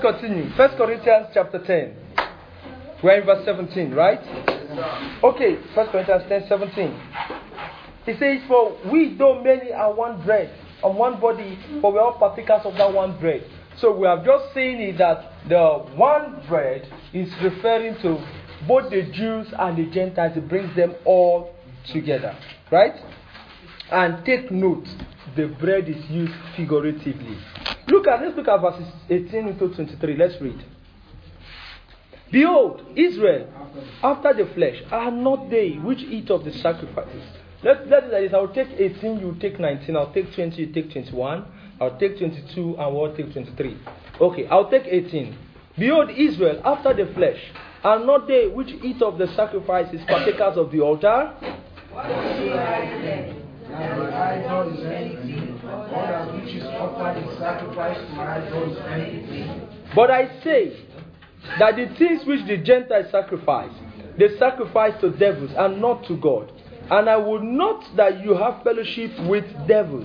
Continue. 1 Corinthians chapter 10. We're in verse 17, right? Okay, 1 Corinthians 10, 17. It says, for we, though many, are one bread, and one body, for we are all partakers of that one bread. So we have just seen it that the one bread is referring to both the Jews and the Gentiles. It brings them all together, right? And take note, the bread is used figuratively. Let's look at verses 18 to 23. Let's read. Behold, Israel, after the flesh, are not they which eat of the sacrifices. Let's do that. I'll take 18, you take 19. I'll take 20, you take 21. I'll take 22, and we'll take 23. Okay, I'll take 18. Behold, Israel, after the flesh, are not they which eat of the sacrifices partakers of the altar? But I say that the things which the Gentiles sacrifice, they sacrifice to devils and not to God. And I would not that you have fellowship with devils.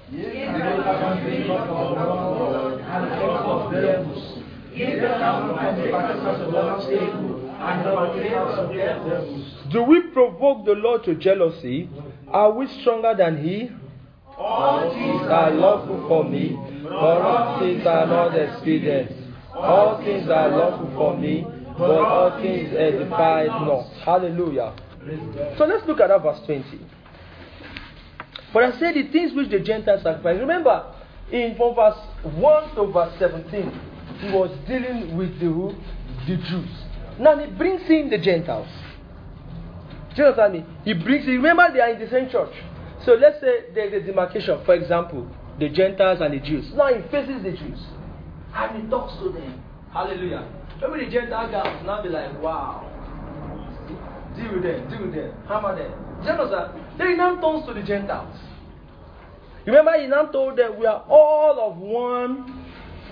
Do we provoke the Lord to jealousy? Are we stronger than He? All things are lawful for me, but all things are not expedient. All things are lawful for me, but all things edify not. Hallelujah. So let's look at that verse 20. But I said the things which the Gentiles sacrifice. Remember, from verse 1 to verse 17, he was dealing with the Jews. Now he brings in the Gentiles. Do you understand me? He brings in, remember they are in the same church. So let's say there's a demarcation, for example, the Gentiles and the Jews. Now he faces the Jews. And he talks to them. Hallelujah. Maybe the Gentile guys will now be like, wow. Deal with them, hammer them. Do you understand? Then he now turns to the Gentiles. Remember, he now told them we are all of one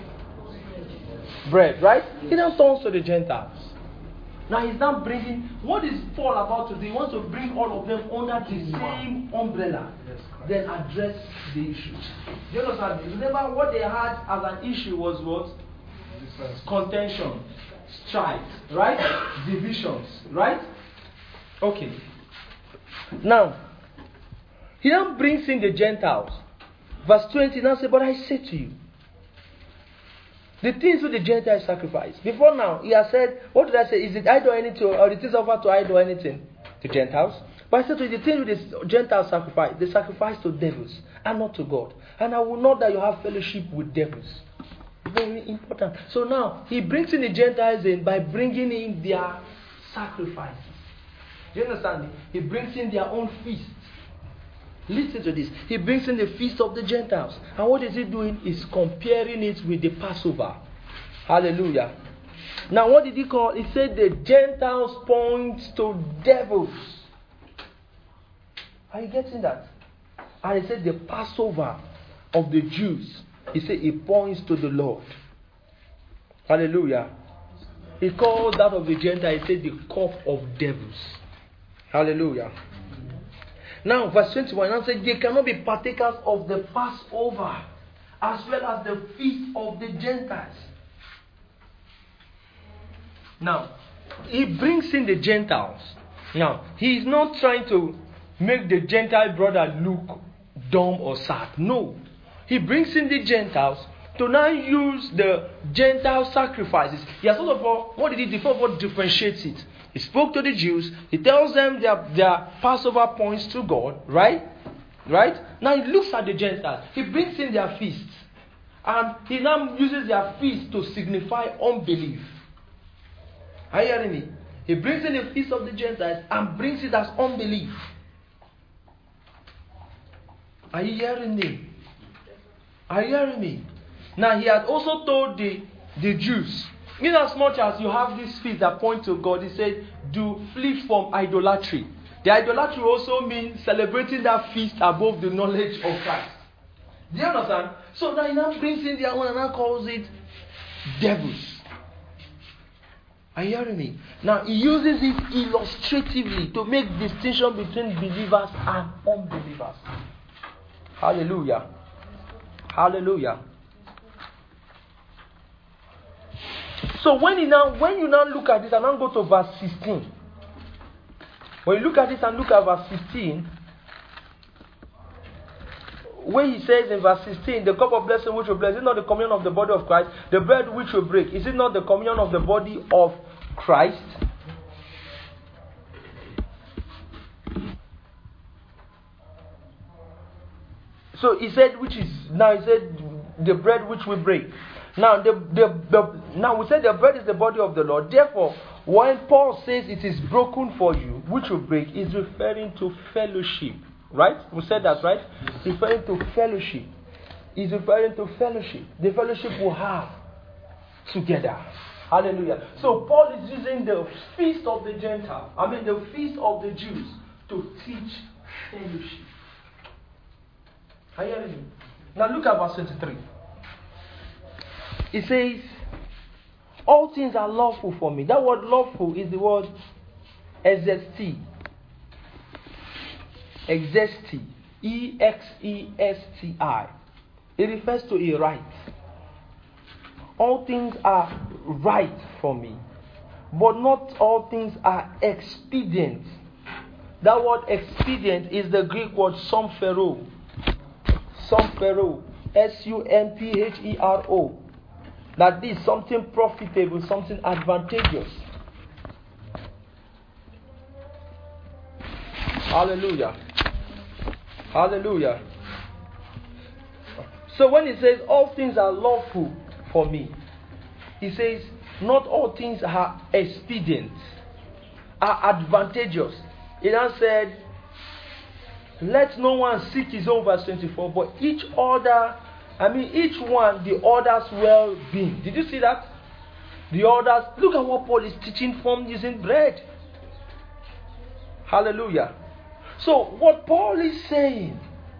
bread, right? He now turns to the Gentiles. Now he's now bringing, what is Paul about to do? He wants to bring all of them under the same umbrella. Then address the issue. Do you understand? Remember, what they had as an issue was what? Contention, strife, right? Divisions, right? Okay. Now, he now brings in the Gentiles. Verse 20 now says, but I say to you, the things which the Gentiles sacrifice. Before now, he has said, what did I say? Is it idol anything, or it is offered to idol anything? To Gentiles. But I said to you, the things which the Gentiles sacrifice, they sacrifice to devils and not to God. And I will not that you have fellowship with devils. Very important. So now, he brings in the Gentiles in by bringing in their sacrifices. Do you understand me? He brings in their own feasts. Listen to this. He brings in the feast of the Gentiles. And what is he doing? He's comparing it with the Passover. Hallelujah. Now what did he call? He said the Gentiles point to devils. Are you getting that? And he said the Passover of the Jews. He said it points to the Lord. Hallelujah. He called that of the Gentiles, he said the cup of devils. Hallelujah. Now, verse 21 now says, they cannot be partakers of the Passover as well as the feast of the Gentiles. Now, he brings in the Gentiles. Now, he is not trying to make the Gentile brother look dumb or sad. No. He brings in the Gentiles to now use the Gentile sacrifices. He has first of all, what did he do? First of all, differentiates it. He spoke to the Jews. He tells them their Passover points to God. Right? Right? Now he looks at the Gentiles. He brings in their feasts. And he now uses their feast to signify unbelief. Are you hearing me? He brings in the feast of the Gentiles and brings it as unbelief. Are you hearing me? Are you hearing me? Now he had also told the Jews, in as much as you have this feast that point to God, he said, do flee from idolatry. The idolatry also means celebrating that feast above the knowledge of Christ. Do you understand? So now he now brings in their own and now calls it devils. Are you hearing me? Now he uses it illustratively to make distinction between believers and unbelievers. Hallelujah. Hallelujah. So when you now look at this and now go to verse 16. When you look at this and look at verse 16, where he says in verse 16, the cup of blessing which we bless, is it not the communion of the body of Christ? The bread which we break, is it not the communion of the body of Christ? So he said, the bread which we break. Now now we said the bread is the body of the Lord. Therefore, when Paul says it is broken for you, which we break, is referring to fellowship. Right? We said that, right? Referring to fellowship. Is referring to fellowship. The fellowship we have together. Hallelujah. So Paul is using the feast of the Gentiles, the feast of the Jews, to teach fellowship. Are you hearing me? Now look at verse 23. It says, all things are lawful for me. That word lawful is the word exesti. Exesti. E-X-E-S-T-I. It refers to a right. All things are right for me. But not all things are expedient. That word expedient is the Greek word somphero. Somphero. S-U-M-P-H-E-R-O. That is something profitable, something advantageous. Hallelujah. Hallelujah. So when he says all things are lawful for me, he says not all things are expedient, are advantageous. He then said, let no one seek his own, verse 24, but each one the other's well-being. Did you see that? The others, look at what Paul is teaching from using bread. Hallelujah. So what Paul is saying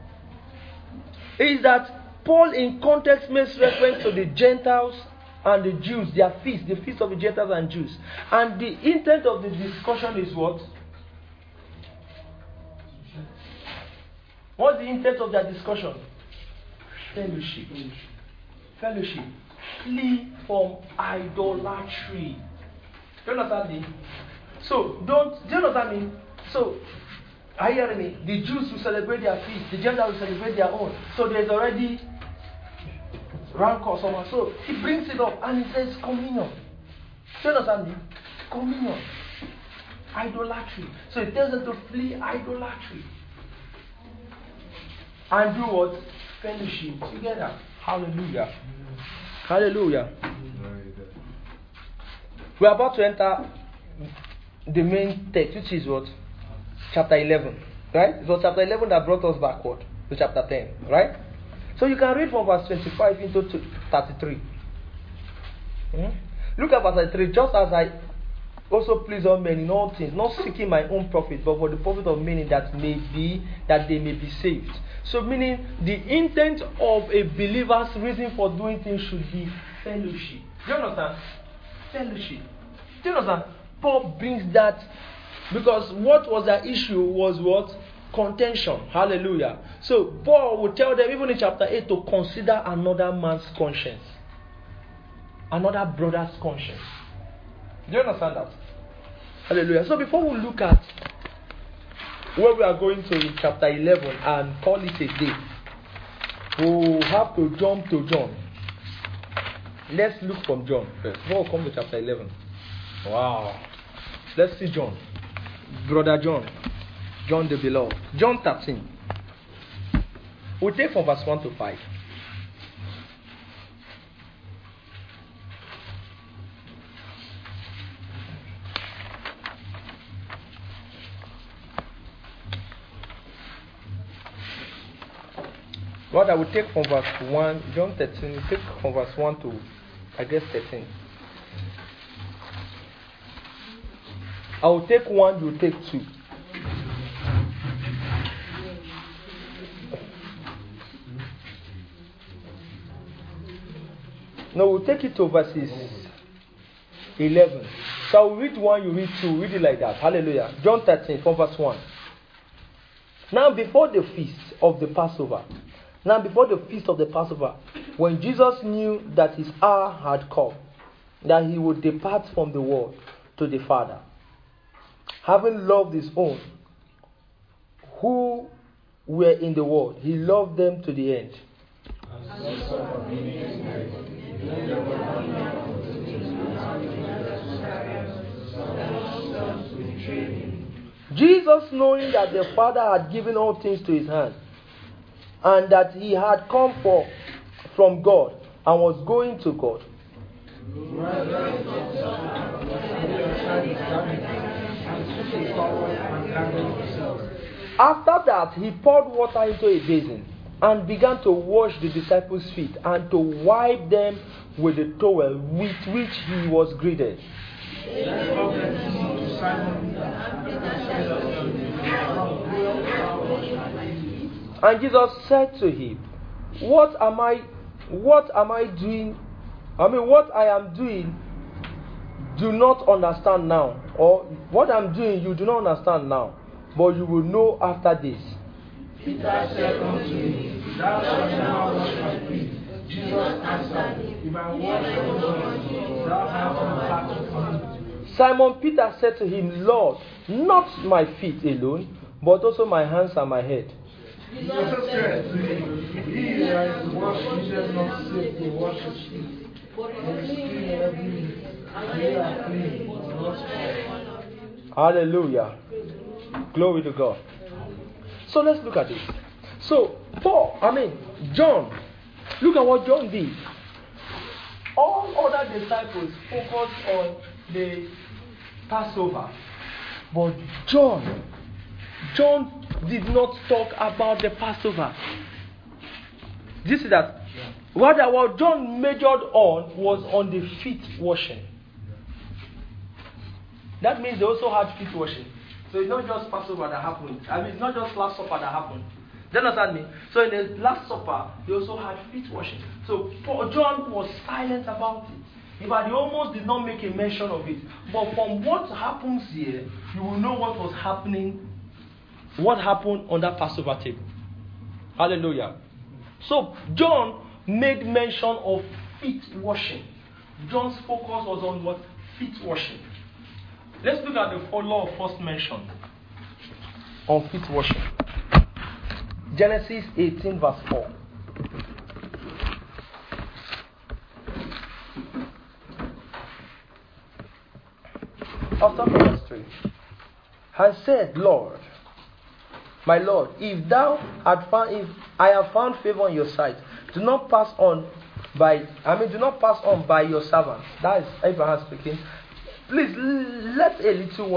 is that Paul in context makes reference to the Gentiles and the Jews, their feast, the feast of the Gentiles and Jews. And the intent of the discussion is what? What's the intent of their discussion? Fellowship. Fellowship. Flee from idolatry. Do you understand me? Do you understand me? So, are you hearing me? The Jews will celebrate their feast, the Gentiles will celebrate their own. So there's already rancor somewhere. So he brings it up and he says communion. Do you understand me? Communion. Idolatry. So he tells them to flee idolatry. And do what? Fellowship together. Hallelujah. Hallelujah. We are about to enter the main text, which is what? Chapter 11. Right? It was chapter 11 that brought us backward to chapter 10. Right? So you can read from verse 25 into 33. Look at verse 33. Just as I also please all men in all things, not seeking my own profit, but for the profit of many, that they may be saved. So meaning the intent of a believer's reason for doing things should be fellowship. Do you understand? Fellowship. Do you understand? Paul brings that because what was the issue was what? Contention. Hallelujah. So Paul will tell them even in chapter 8 to consider another man's conscience. Another brother's conscience. Do you understand that? Hallelujah. So before we look at where we are going to in chapter 11 and call it a day, we'll have to jump to John. Let's look from John first. Before we come to chapter 11. Wow. Let's see John. Brother John. John the beloved. John 13. We'll take from verse 1 to 5. What I will take from verse 1, John 13, take from verse 1 to, 13. I will take 1, you will take 2. No, we'll take it to verses 11. So I will read 1, you read 2. Read it like that. Hallelujah. John 13, from verse 1. Now before the feast of the Passover, when Jesus knew that his hour had come, that he would depart from the world to the Father. Having loved his own, who were in the world, he loved them to the end. Jesus, knowing that the Father had given all things to his hand, and that he had come from God and was going to God, after that, he poured water into a basin and began to wash the disciples' feet and to wipe them with the towel with which he was girded. And Jesus said to him, What I am doing, do not understand now. Or what I'm doing, you do not understand now, but you will know after this. Peter said unto him, Thou shalt now wash my feet. Jesus answered, If I wash your feet, thou hast no part of me. Simon Peter said to him, Lord, not my feet alone, but also my hands and my head. Jesus said to him, He that is washed needeth not save to wash his feet, but is clean every, and they are clean, but not all. Hallelujah. Glory to God. So let's look at this. So John, look at what John did. All other disciples focused on the Passover, but John did not talk about the Passover. Do you see that? What John majored on was on the feet washing. That means they also had feet washing. So it's not just Passover that happened. It's not just Last Supper that happened. Do you understand me? So in the Last Supper, they also had feet washing. So John was silent about it. In fact, he almost did not make a mention of it. But from what happens here, you will know what was happening, what happened on that Passover table. Hallelujah. So John made mention of feet washing. John's focus was on what? Feet washing. Let's look at the law of first mention on feet washing. Genesis 18 verse 4. After verse 3. And said, Lord, my Lord, if I have found favor in your sight, do not pass on by your servant. That is Abraham speaking. Please let a little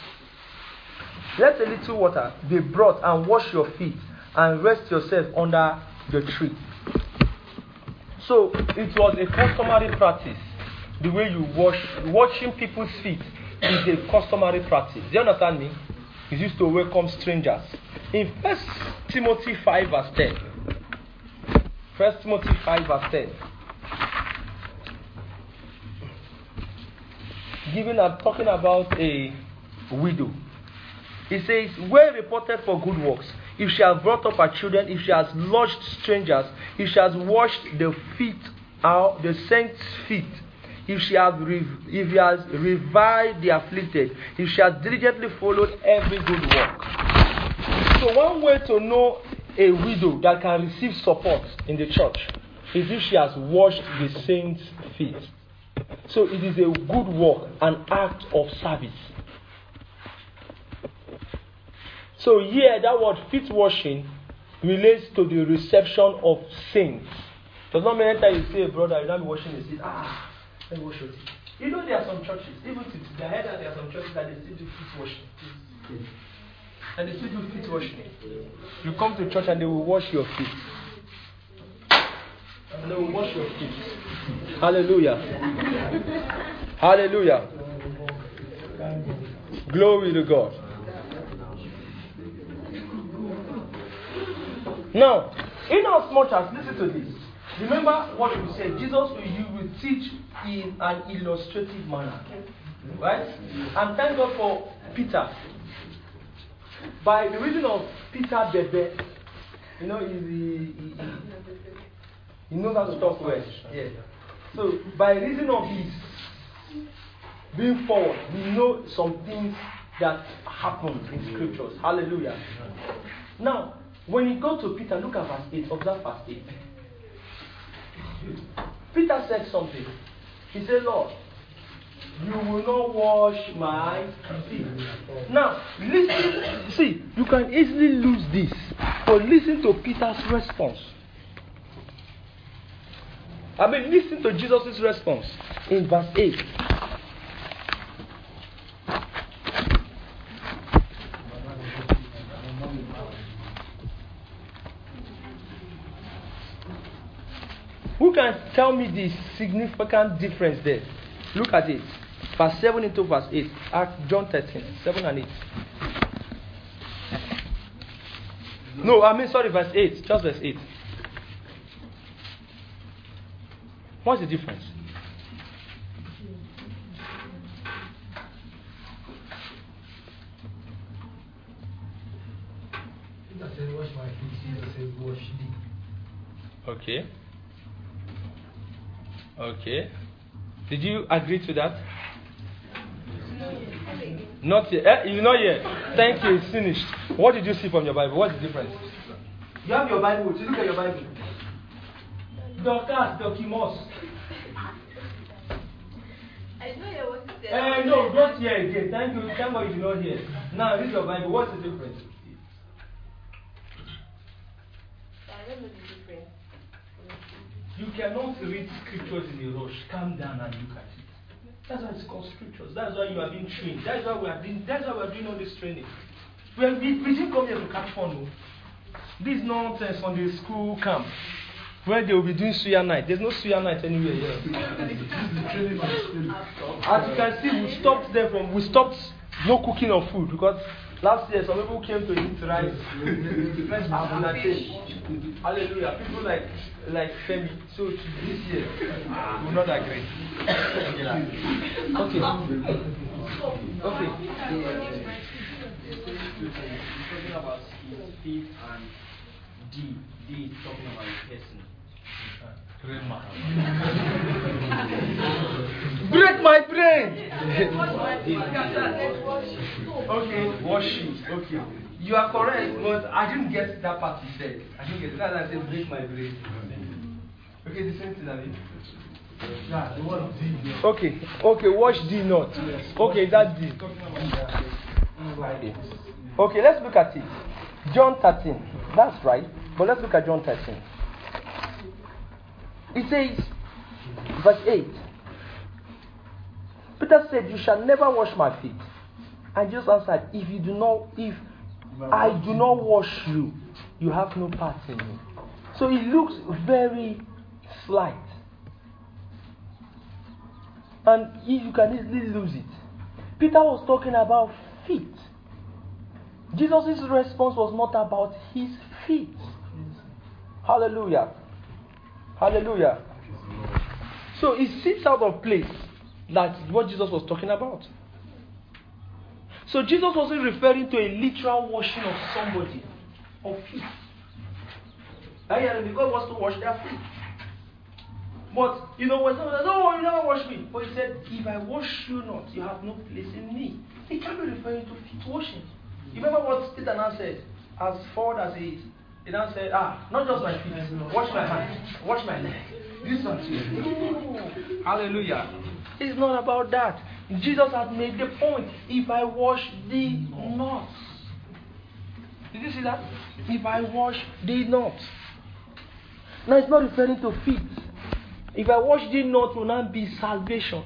water be brought and wash your feet and rest yourself under the tree. So it was a customary practice. The way you washing people's feet is a customary practice. Do you understand me? It's used to welcome strangers. In 1 Timothy 5 verse 10. 1 Timothy 5 verse 10. Talking about a widow. It says, well reported for good works. If she has brought up her children, if she has lodged strangers, if she has washed the saints' feet, if she has revived the afflicted, if she has diligently followed every good work. So one way to know a widow that can receive support in the church is if she has washed the saints' feet. So it is a good work, an act of service. So here, that word feet washing relates to the reception of saints. Does not mean anytime you say, brother, you're not washing your feet. Let me wash your feet. You know there are some churches, even to the head that there are some churches that they still do feet washing. And they still do feet washing. You come to church and they will wash your feet. And they will wash your feet. Hallelujah. Hallelujah. Glory to God. Now, in as much as, listen to this. Remember what we said. Jesus will teach in an illustrative manner. Right? And thank God for Peter. By the reason of Peter Bebe, he knows how to talk well. Yeah. So by reason of his being forward, we know some things that happened in scriptures. Hallelujah. Now, when you go to Peter, look at verse 8. Observe verse 8. Peter said something. He said, Lord, you will not wash my feet. Now, listen. See, you can easily lose this. But listen to Peter's response. Listen to Jesus' response in verse 8. Who can tell me the significant difference there? Look at it. Verse 7 into verse 8. John 13, 7 and 8. No, verse 8. Just verse 8. What's the difference? Peter said, wash my feet. Jesus said, wash thee. Okay. Okay. Did you agree to that? Not yet. You're not yet. Thank you. It's finished. What did you see from your Bible? What's the difference? You have your Bible. You look at your Bible. Documos. I know you want to say. No, don't hear again. Thank you. Thank God you did not hear. Now read your Bible. What's the difference? I don't know the difference. You cannot read scriptures in a rush. Calm down and look at it. That's why it's called scriptures. That's why you are being trained. That's why we are doing all this training. We didn't come here to catch fun. This nonsense on the school camp where they will be doing suya night. There's no suya night anywhere here. As you can see, we stopped no cooking of food because last year some people came to eat rice. Hallelujah. People like Femi. So this year we will not agree. Okay. Talking about speed and D is talking about a person. Break my brain. Okay, wash shoes. Okay, you are correct, but I didn't get that part you said. I didn't get that. I said break my brain. Okay, the same thing. Yeah, the word D. Okay, wash D not. Okay, that's D. Okay, let's look at it. John 13. That's right. But let's look at John 13. It says, verse 8. Peter said, you shall never wash my feet. And Jesus answered, if I do not wash you, you have no part in me. So it looks very slight. And you can easily lose it. Peter was talking about feet. Jesus' response was not about his feet. Hallelujah. Hallelujah. So it seems out of place. That's what Jesus was talking about. So Jesus wasn't referring to a literal washing of somebody of feet. God wants to wash their feet. But when someone says, "Oh, you never wash me," but he said, "If I wash you not, you have no place in me." He can't be referring to feet washing. You remember what Peter now said? As forward as he is, he now said, not just my feet, wash my hands, wash my leg. This one too. Hallelujah. It's not about that. Jesus had made the point. If I wash thee not. Did you see that? If I wash thee not. Now it's not referring to feet. If I wash thee not will not be salvation.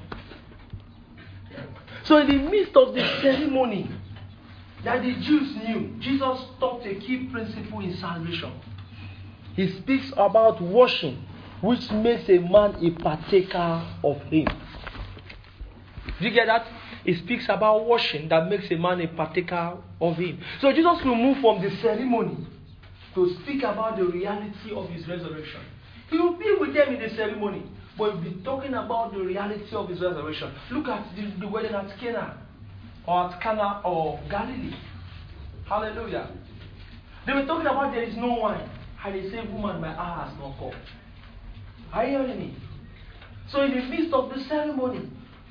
So in the midst of the ceremony that the Jews knew, Jesus taught a key principle in salvation. He speaks about washing, which makes a man a partaker of him. Do you get that? He speaks about washing that makes a man a partaker of him. So Jesus will move from the ceremony to speak about the reality of his resurrection. He will be with them in the ceremony, but he'll be talking about the reality of his resurrection. Look at the wedding at Cana or Galilee. Hallelujah. They were talking about there is no wine. And they say, woman, my hour has not come. Are you hearing me? So in the midst of the ceremony,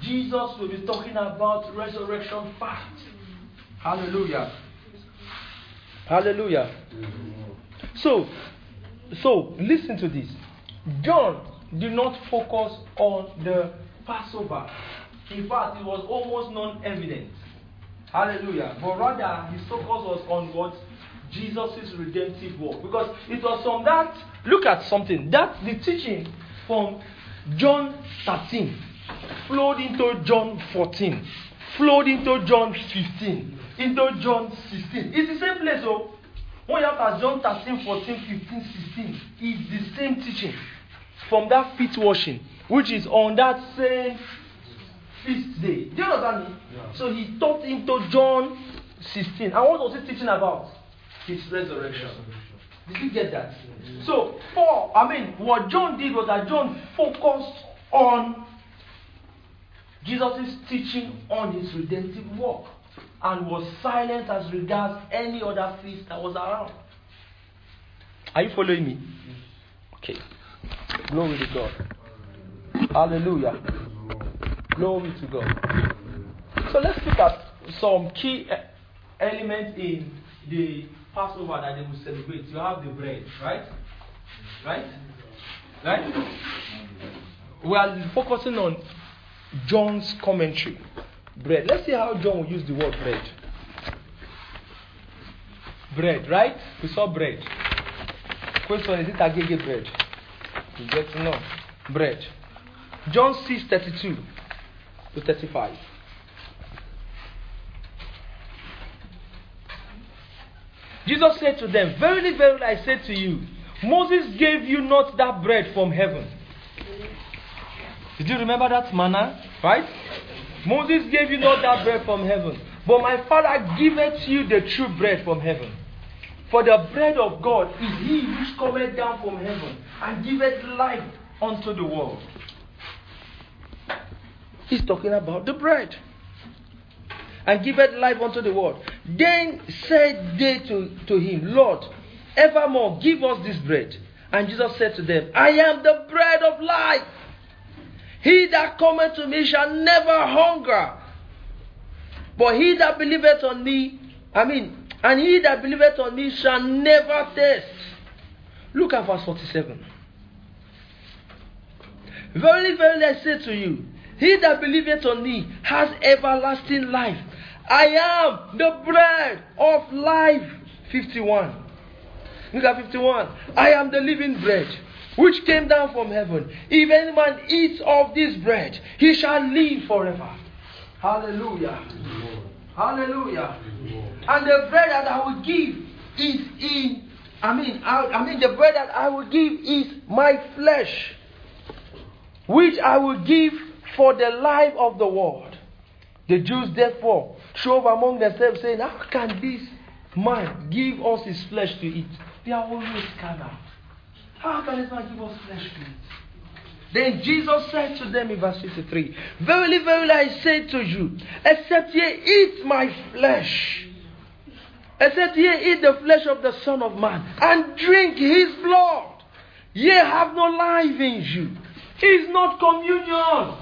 Jesus will be talking about resurrection fact. Hallelujah. Hallelujah. So listen to this. John did not focus on the Passover. In fact, it was almost non-evident. Hallelujah. But rather, his focus was on what? Jesus' redemptive work. Because it was from that, look at something, that the teaching from John 13 flowed into John 14, flowed into John 15, into John 16. It's the same place, so when you have at John 13, 14, 15, 16, it's the same teaching from that feet washing, which is on that same feast day. Do you understand me? Yeah. So he taught into John 16. And what was he teaching about? His resurrection. Did you get that? So, what John did was that John focused on Jesus' teaching on his redemptive work and was silent as regards any other feast that was around. Are you following me? Okay. Glory to God. Hallelujah. Glory to God. So let's look at some key elements in the Passover that they will celebrate. You have the bread, right? Right? We are focusing on John's commentary. Bread. Let's see how John will use the word bread. Bread, right? We saw bread. Question, is it agege bread? You get to know. Bread. John 6:32 to 35. Jesus said to them, "Verily, verily, I say to you, Moses gave you not that bread from heaven." Did you remember that manna? Right? Moses gave you not that bread from heaven, but my Father giveth you the true bread from heaven. For the bread of God is he which cometh down from heaven and giveth life unto the world. He's talking about the bread. And giveth life unto the world. Then said they to him, Lord, evermore give us this bread. And Jesus said to them, I am the bread of life. He that cometh to me shall never hunger. But he that believeth on me, and he that believeth on me shall never thirst. Look at verse 47. Verily, verily, I say to you, he that believeth on me has everlasting life. I am the bread of life. 51. Look at 51. I am the living bread, which came down from heaven. If any man eats of this bread, he shall live forever. Hallelujah. Hallelujah. And the bread that I will give is the bread that I will give is my flesh, which I will give for the life of the world. The Jews therefore strove among themselves, saying, how can this man give us his flesh to eat? They are always carnal. How can this man give us flesh to eat? Then Jesus said to them in verse 53, Verily, verily, I say to you, except ye eat my flesh, except ye eat the flesh of the Son of Man, and drink his blood, ye have no life in you. It's not communion.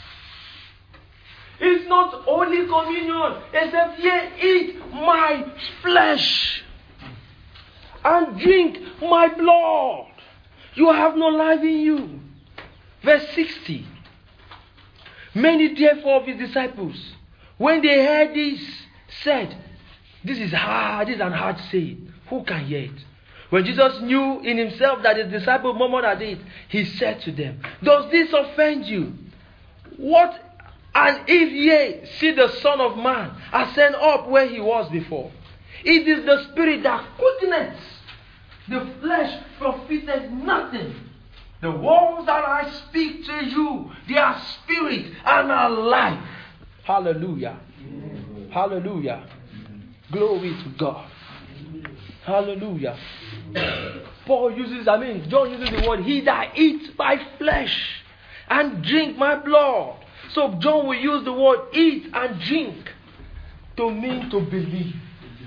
It's not only communion, except ye eat my flesh and drink my blood. You have no life in you. Verse 60. Many therefore of his disciples, when they heard this, said, This is an hard saying. Who can hear it? When Jesus knew in himself that his disciples murmured at it, he said to them, Does this offend you? What? And if ye see the Son of Man ascend up where he was before, it is the Spirit that quickeneth, the flesh profiteth nothing. The words that I speak to you, they are spirit and are life. Hallelujah. Hallelujah. Glory to God. Hallelujah. John uses the word, he that eats my flesh and drink my blood. So John will use the word eat and drink to mean to believe.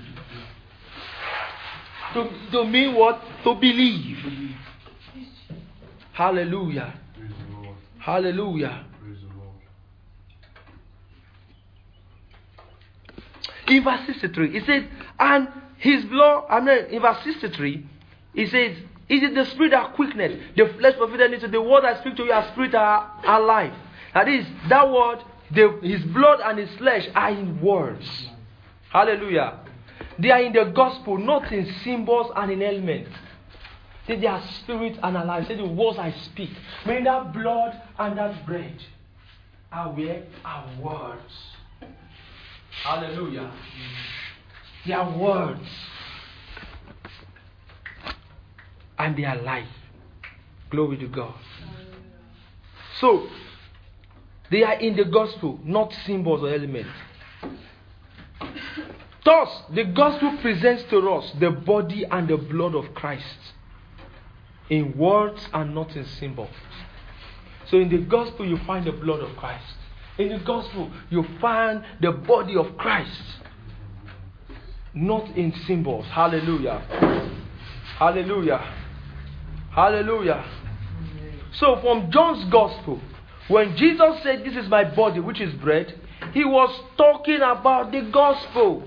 To mean what? To believe. Hallelujah. Hallelujah. In verse 63, it says, and his blood, in verse 63, it says, it is the spirit that quickeneth, the flesh profited into the word I speak to you, our spirit are life. That is, that word, his blood and his flesh are in words. Hallelujah. They are in the gospel, not in symbols and in elements. They are spirit and alive. Say the words I speak. Meaning that blood and that bread are where? Are words. Hallelujah. They are words. And they are life. Glory to God. So, they are in the gospel, not symbols or elements. Thus, the gospel presents to us the body and the blood of Christ in words and not in symbols. So in the gospel you find the blood of Christ. In the gospel you find the body of Christ, not in symbols. Hallelujah. Hallelujah. Hallelujah. So from John's gospel, when Jesus said, this is my body which is bread, he was talking about the gospel.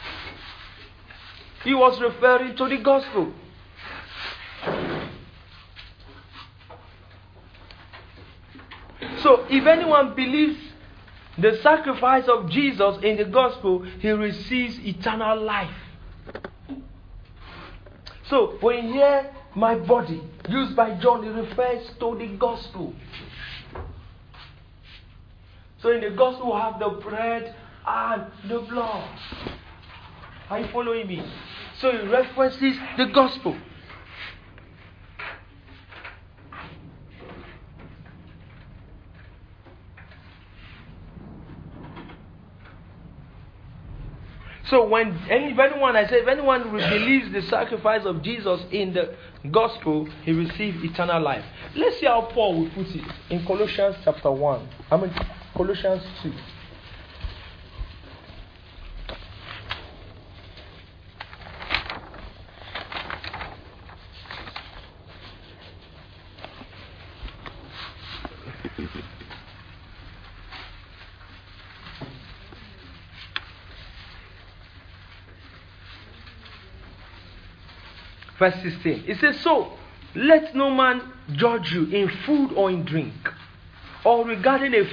He was referring to the gospel. So if anyone believes the sacrifice of Jesus in the gospel, he receives eternal life. So when you hear my body used by John, it refers to the gospel. So in the gospel we have the bread and the blood. Are you following me? So it references the gospel. So if anyone believes the sacrifice of Jesus in the gospel, he receives eternal life. Let's see how Paul will put it in Colossians chapter 1. Colossians 2. Verse 16. It says, so let no man judge you in food or in drink, or regarding a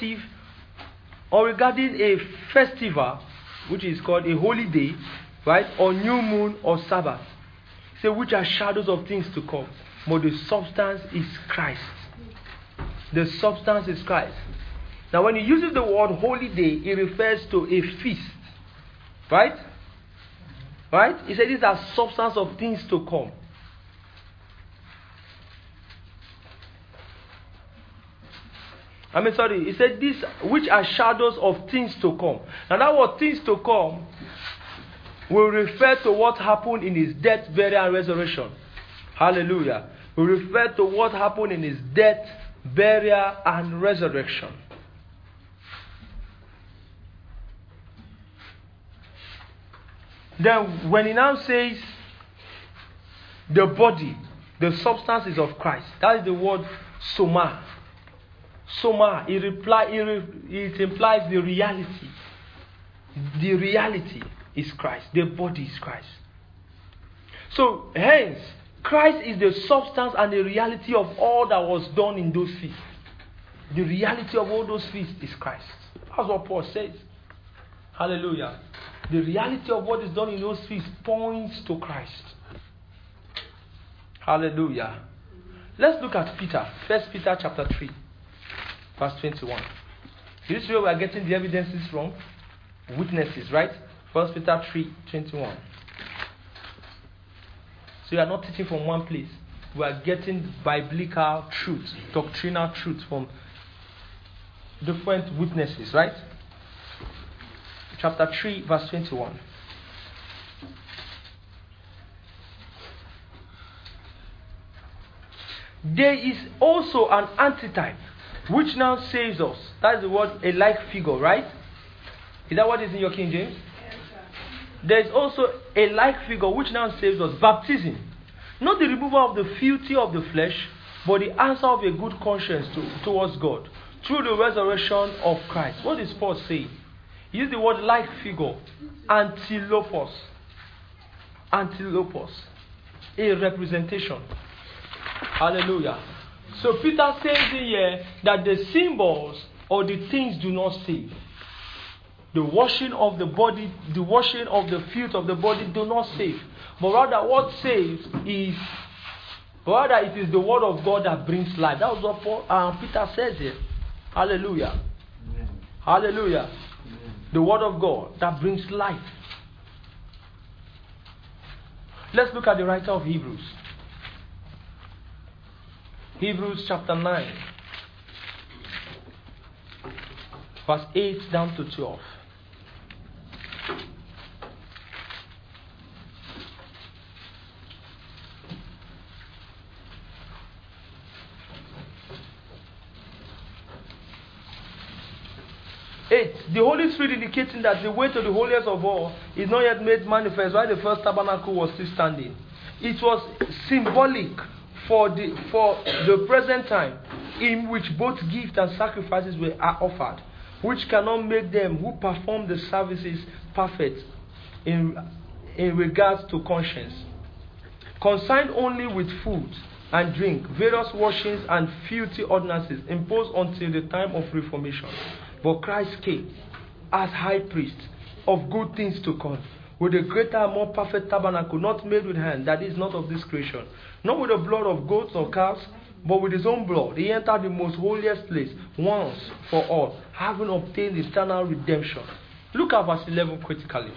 festival, which is called a holy day, right? Or new moon or Sabbath. Say, which are shadows of things to come. But the substance is Christ. The substance is Christ. Now when he uses the word holy day, it refers to a feast. Right? Right? He said these are substance of things to come. He said these which are shadows of things to come. Now that word things to come will refer to what happened in his death, burial, and resurrection. Hallelujah. Will refer to what happened in his death, burial, and resurrection. Then when he now says the body, the substance is of Christ. That is the word soma. Soma, it implies the reality. The reality is Christ. The body is Christ. So hence, Christ is the substance and the reality of all that was done in those feasts. The reality of all those feasts is Christ. That's what Paul says. Hallelujah. The reality of what is done in those feasts points to Christ. Hallelujah. Let's look at Peter. 1 Peter chapter 3, verse 21. This is where we are getting the evidences from. Witnesses, right? 1 Peter 3, 21. So you are not teaching from one place. We are getting biblical truth, doctrinal truth from different witnesses, right? Chapter 3, verse 21. There is also an antitype which now saves us. That is the word a like figure, right? Is that what is in your King James? Yes, sir. There is also a like figure which now saves us. Baptism. Not the removal of the filthy of the flesh, but the answer of a good conscience towards God through the resurrection of Christ. What is Paul saying? He used the word like figure. Antilopos. Antilopos. A representation. Hallelujah. So Peter says here that the symbols or the things do not save. The washing of the body, the washing of the filth of the body do not save. But rather what saves is, rather it is the word of God that brings life. That was what Peter says here. Hallelujah. Amen. Hallelujah. Amen. The word of God that brings life. Let's look at the writer of Hebrews. Hebrews chapter 9. Verse 8 down to 12. The Holy Spirit indicating that the way to the holiest of all is not yet made manifest while the first tabernacle was still standing. It was symbolic for the present time in which both gifts and sacrifices are offered, which cannot make them who perform the services perfect in regards to conscience. Concerned only with food and drink, various washings and filthy ordinances imposed until the time of Reformation. But Christ came as high priest of good things to come, with a greater and more perfect tabernacle, not made with hand, that is not of this creation, not with the blood of goats or calves, but with his own blood. He entered the most holiest place once for all, having obtained eternal redemption. Look at verse 11 critically.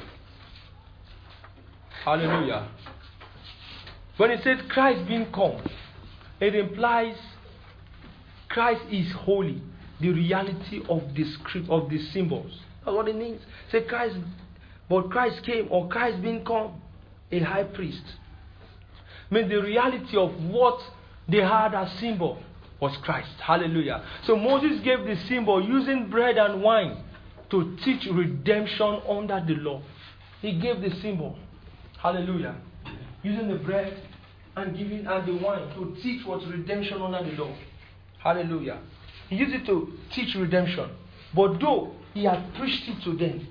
Hallelujah. When it says Christ being come, it implies Christ is holy, the reality of the script, of the symbols. That's what it means. Say Christ, but Christ came, or Christ being come, a high priest. Means the reality of what they had as symbol was Christ. Hallelujah. So Moses gave the symbol using bread and wine to teach redemption under the law. He gave the symbol. Hallelujah. Using the bread and giving and the wine to teach what's redemption under the law. Hallelujah. He used it to teach redemption. But though he had preached it to them,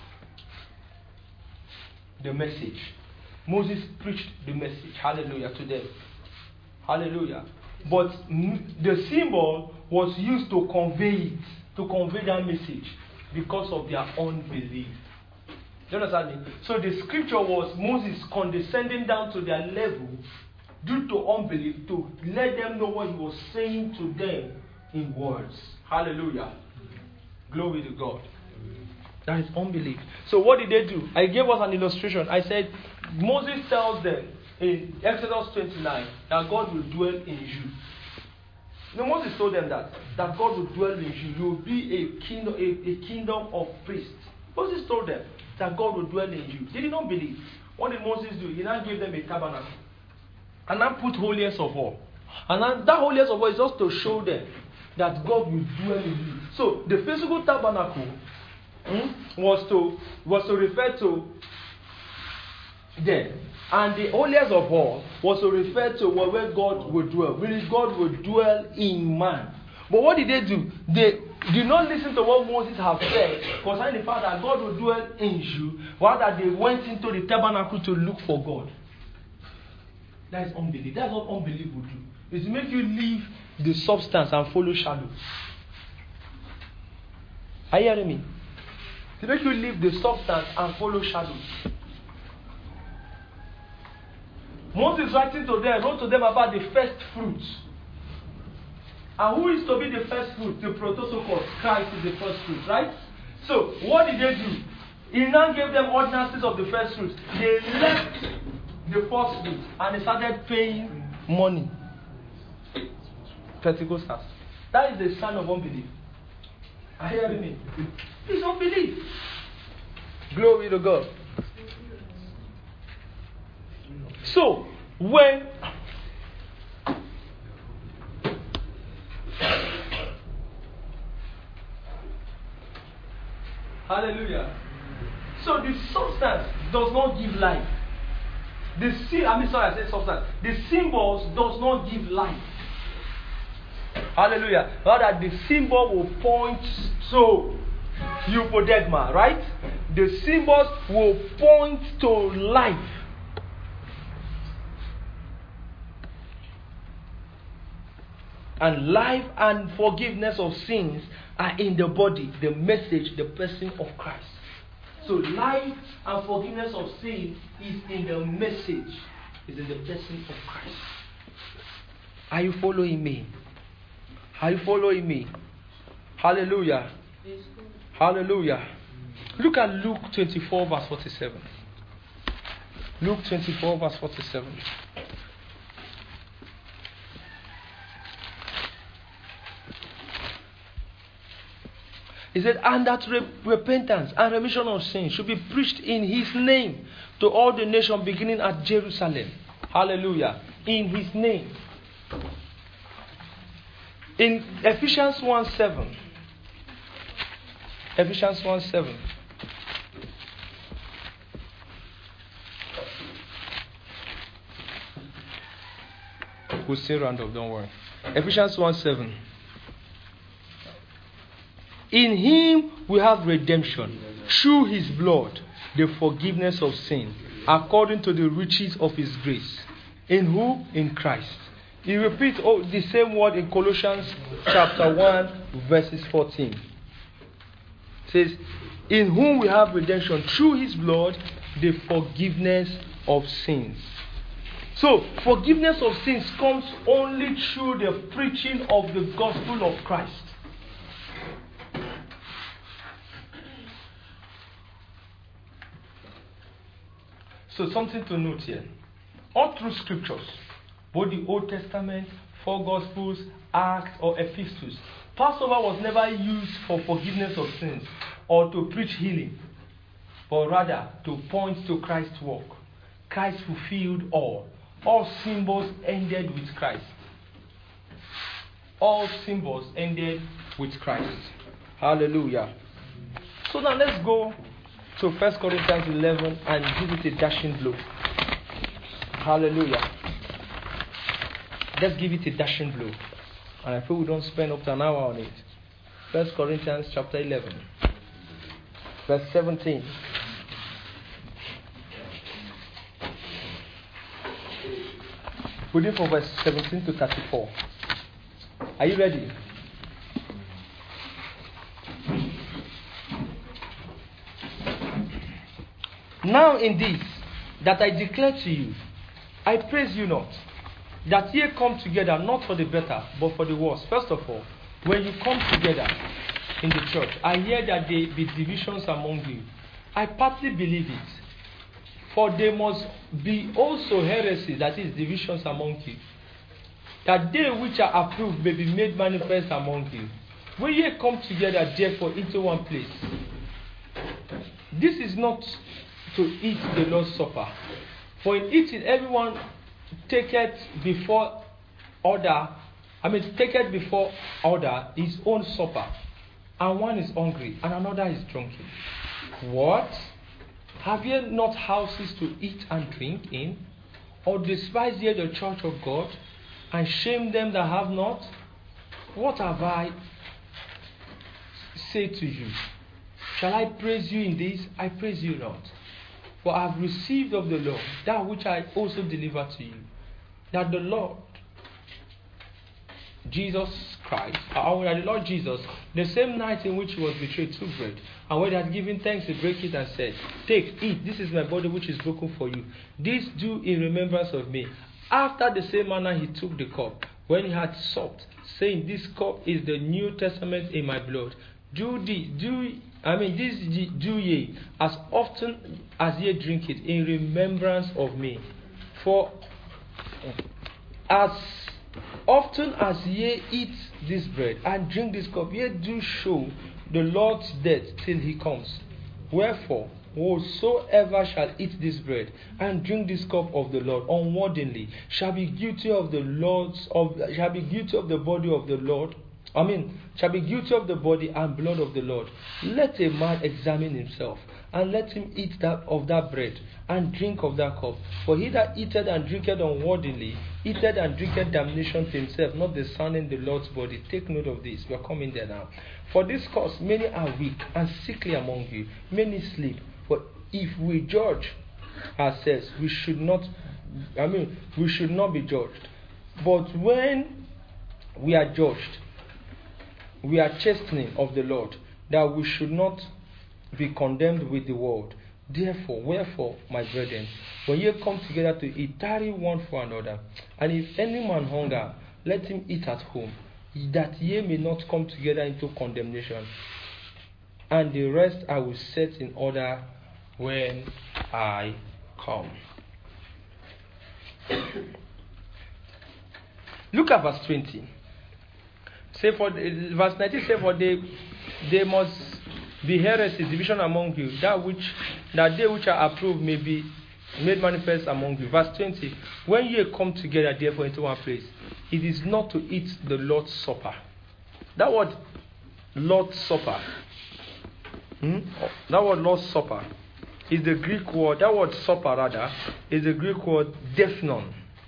the message. Moses preached the message. Hallelujah to them. Hallelujah. But the symbol was used to convey it, to convey that message because of their unbelief. Do you understand me? So the scripture was Moses condescending down to their level due to unbelief to let them know what he was saying to them in words. Hallelujah. Glory to God. That is unbelief. So what did they do? I gave us an illustration. I said, Moses tells them in Exodus 29 that God will dwell in you. No, Moses told them that God will dwell in you. You will be a kingdom of priests. Moses told them that God will dwell in you. They did not believe. What did Moses do? He now gave them a tabernacle. And now put holiest of all. And now that holiest of all is just to show them that God will dwell in you. So the physical tabernacle was to refer to them. And the holiest of all was to refer to where God would dwell. Really, God would dwell in man. But what did they do? They did not listen to what Moses had said concerning the fact that God would dwell in you, rather they went into the tabernacle to look for God. That is unbelief. That's what unbelief will do. It's to make you leave the substance and follow shadows. Are you hearing me? To make you leave the substance and follow shadows. Moses writing to them, wrote to them about the first fruits. And who is to be the first fruit? The prototokos. Christ is the first fruit, right? So, what did they do? He now gave them ordinances of the first fruits. They left the first fruit and they started paying money. Pentecostals. That is the sign of unbelief. Are you hearing me? It's unbelief. Glory to God. So, when hallelujah. So the substance does not give life. The symbols does not give life. Hallelujah. Rather, the symbol will point to eupodegma, right? The symbols will point to life. And life and forgiveness of sins are in the body, the message, the person of Christ. So life and forgiveness of sin is in the message, is in the person of Christ. Are you following me? Are you following me? Hallelujah. Hallelujah. Look at Luke 24 verse 47. Luke 24 verse 47. He said, and that repentance and remission of sins should be preached in his name to all the nations beginning at Jerusalem. Hallelujah. In his name. In Ephesians 1:7. Ephesians 1:7. We'll still round up, don't worry. Ephesians 1:7. In him we have redemption, through his blood, the forgiveness of sin, according to the riches of his grace. In who? In Christ. He repeats the same word in Colossians chapter 1, verses 14. It says, in whom we have redemption, through his blood, the forgiveness of sins. So, forgiveness of sins comes only through the preaching of the gospel of Christ. So something to note here. All through scriptures, both the Old Testament, 4 Gospels, Acts or Epistles, Passover was never used for forgiveness of sins or to preach healing, but rather to point to Christ's work. Christ fulfilled all. All symbols ended with Christ. All symbols ended with Christ. Hallelujah. So now let's go to 1 Corinthians 11 and give it a dashing blow. Hallelujah. Let's give it a dashing blow. And I hope we don't spend up to an hour on it. 1 Corinthians chapter 11, verse 17. Reading from verse 17 to 34. Are you ready? Now in this, that I declare to you, I praise you not, that ye come together not for the better, but for the worse. First of all, when you come together in the church, I hear that there be divisions among you. I partly believe it. For there must be also heresy, that is, divisions among you, that they which are approved may be made manifest among you. When ye come together, therefore, into one place, this is not to eat the Lord's Supper. For in eating, everyone taketh before order his own supper, and one is hungry, and another is drunken. What? Have ye not houses to eat and drink in? Or despise ye the church of God, and shame them that have not? What have I said to you? Shall I praise you in this? I praise you not. For I have received of the Lord that which I also delivered to you, that the Lord Jesus Christ, the Lord Jesus, the same night in which he was betrayed, took bread, and when he had given thanks, he brake it and said, take, eat, this is my body which is broken for you. This do in remembrance of me. After the same manner he took the cup, when he had supped, saying, this cup is the New Testament in my blood. This do ye as often as ye drink it in remembrance of me. For as often as ye eat this bread and drink this cup, ye do show the Lord's death till he comes. Wherefore, whosoever shall eat this bread and drink this cup of the Lord unwittingly shall be guilty of the body of the Lord shall be guilty of the body and blood of the Lord. Let a man examine himself, and let him eat of that bread, and drink of that cup. For he that eateth and drinketh unworthily, eateth and drinketh damnation to himself, not discerning the Lord's body. Take note of this. We are coming there now. For this cause many are weak and sickly among you. Many sleep. For if we judge ourselves, we should not be judged. But when we are judged, we are chastening of the Lord, that we should not be condemned with the world. Wherefore, my brethren, when ye come together to eat, tarry one for another. And if any man hunger, let him eat at home, that ye may not come together into condemnation. And the rest I will set in order when I come. Look at verse 20. Verse 19 say, for they must be heresy, division among you, that they which are approved may be made manifest among you. Verse 20, when ye come together therefore into one place, it is not to eat the Lord's Supper. That word Lord's Supper, that word Lord's Supper is the Greek word, that word supper rather, is the Greek word deipnon.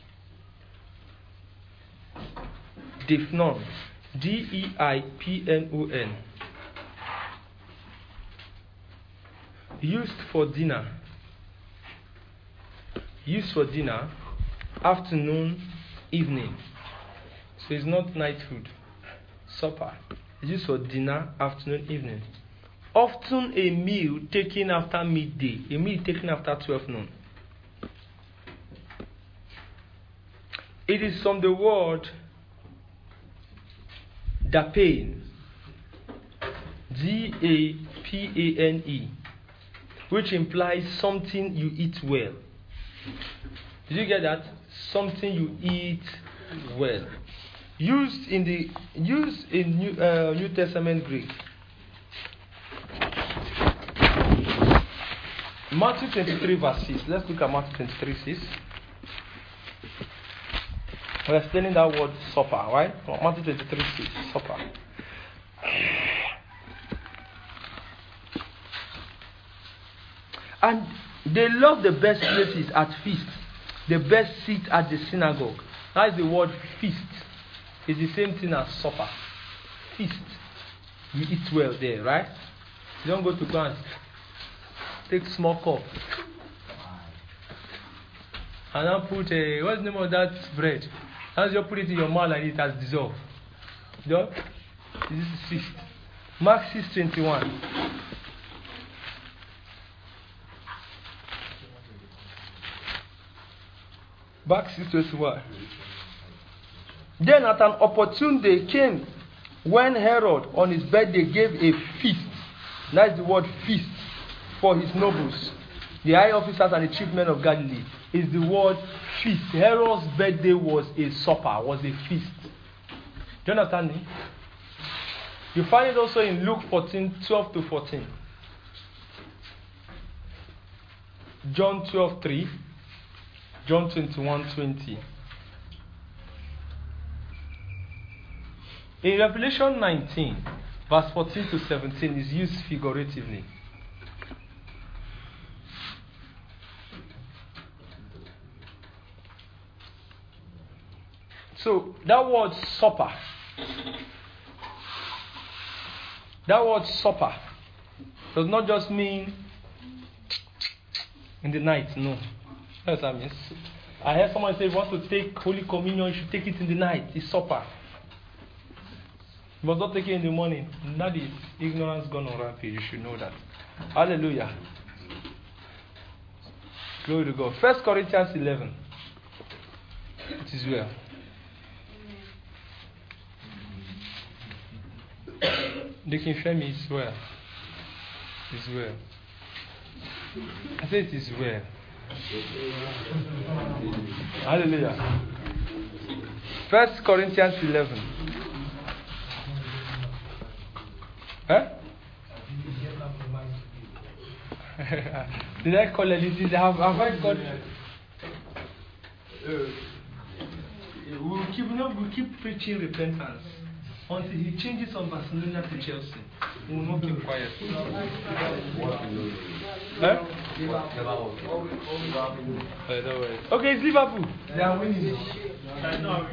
Deipnon. D-E-I-P-N-O-N. Used for dinner, afternoon, evening. So it's not night food. Supper. It's used for dinner, afternoon, evening. Often a meal taken after midday, a meal taken after 12 noon. It is from the word dapane, D-A-P-A-N-E, which implies something you eat well. Did you get that? Something you eat well. Used in New Testament Greek. Matthew 23 verse 6. Let's look at Matthew 23 6. We're explaining that word supper, right? Matthew 23 6. Supper. And they love the best places at feast, the best seat at the synagogue. That is the word feast. It's the same thing as supper. Feast. You eat well there, right? You don't go to go and take small cup and then put what's the name of that bread? And you put it in your mouth and it has dissolved. This is feast. Mark 6:21. Mark 6:21. Then at an opportune day came when Herod on his birthday gave a feast. That's the word feast for his nobles, the high officers and the chief men of Galilee. Is the word feast. Herod's birthday was a supper, was a feast. Do you understand me? You find it also in Luke 14:12-14. John 12:3. John 21:20. In Revelation 19, verse 14-17 is used figuratively. So that word supper does not just mean in the night, no. That's what I mean. I heard someone say, if you want to take Holy Communion, you should take it in the night. It's supper. You must not take it in the morning. That is ignorance gone on rampage. You should know that. Hallelujah. Glory to God. 1 Corinthians 11. It is well. Deacon Femi is well. It's well. I say it is well. Hallelujah. 1 Corinthians 11. Huh? Did I call it? Have I got? We'll keep preaching repentance. until he changes from Barcelona to Chelsea. He will not keep quiet. Huh? Okay, it's Liverpool. They are winning. It's not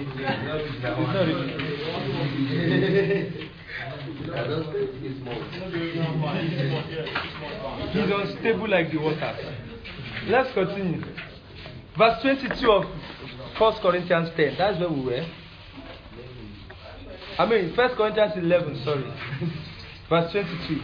He's unstable like the waters. Let's continue. Verse 22 of 1 Corinthians 10. That's where we were. 1 Corinthians 11, sorry. Verse 22.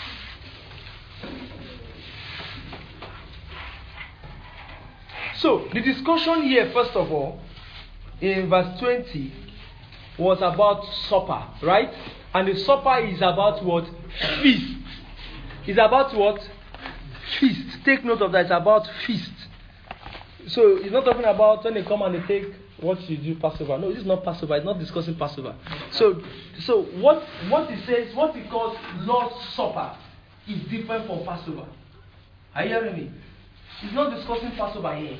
So, the discussion here, first of all, in verse 20, was about supper, right? And the supper is about what? Feast. It's about what? Feast. Take note of that. It's about feast. So, it's not talking about when they come and they take what you do Passover. No, this is not Passover. It's not discussing Passover. So what it says, what it calls Lord's Supper is different from Passover. Are you hearing me? It's not discussing Passover here.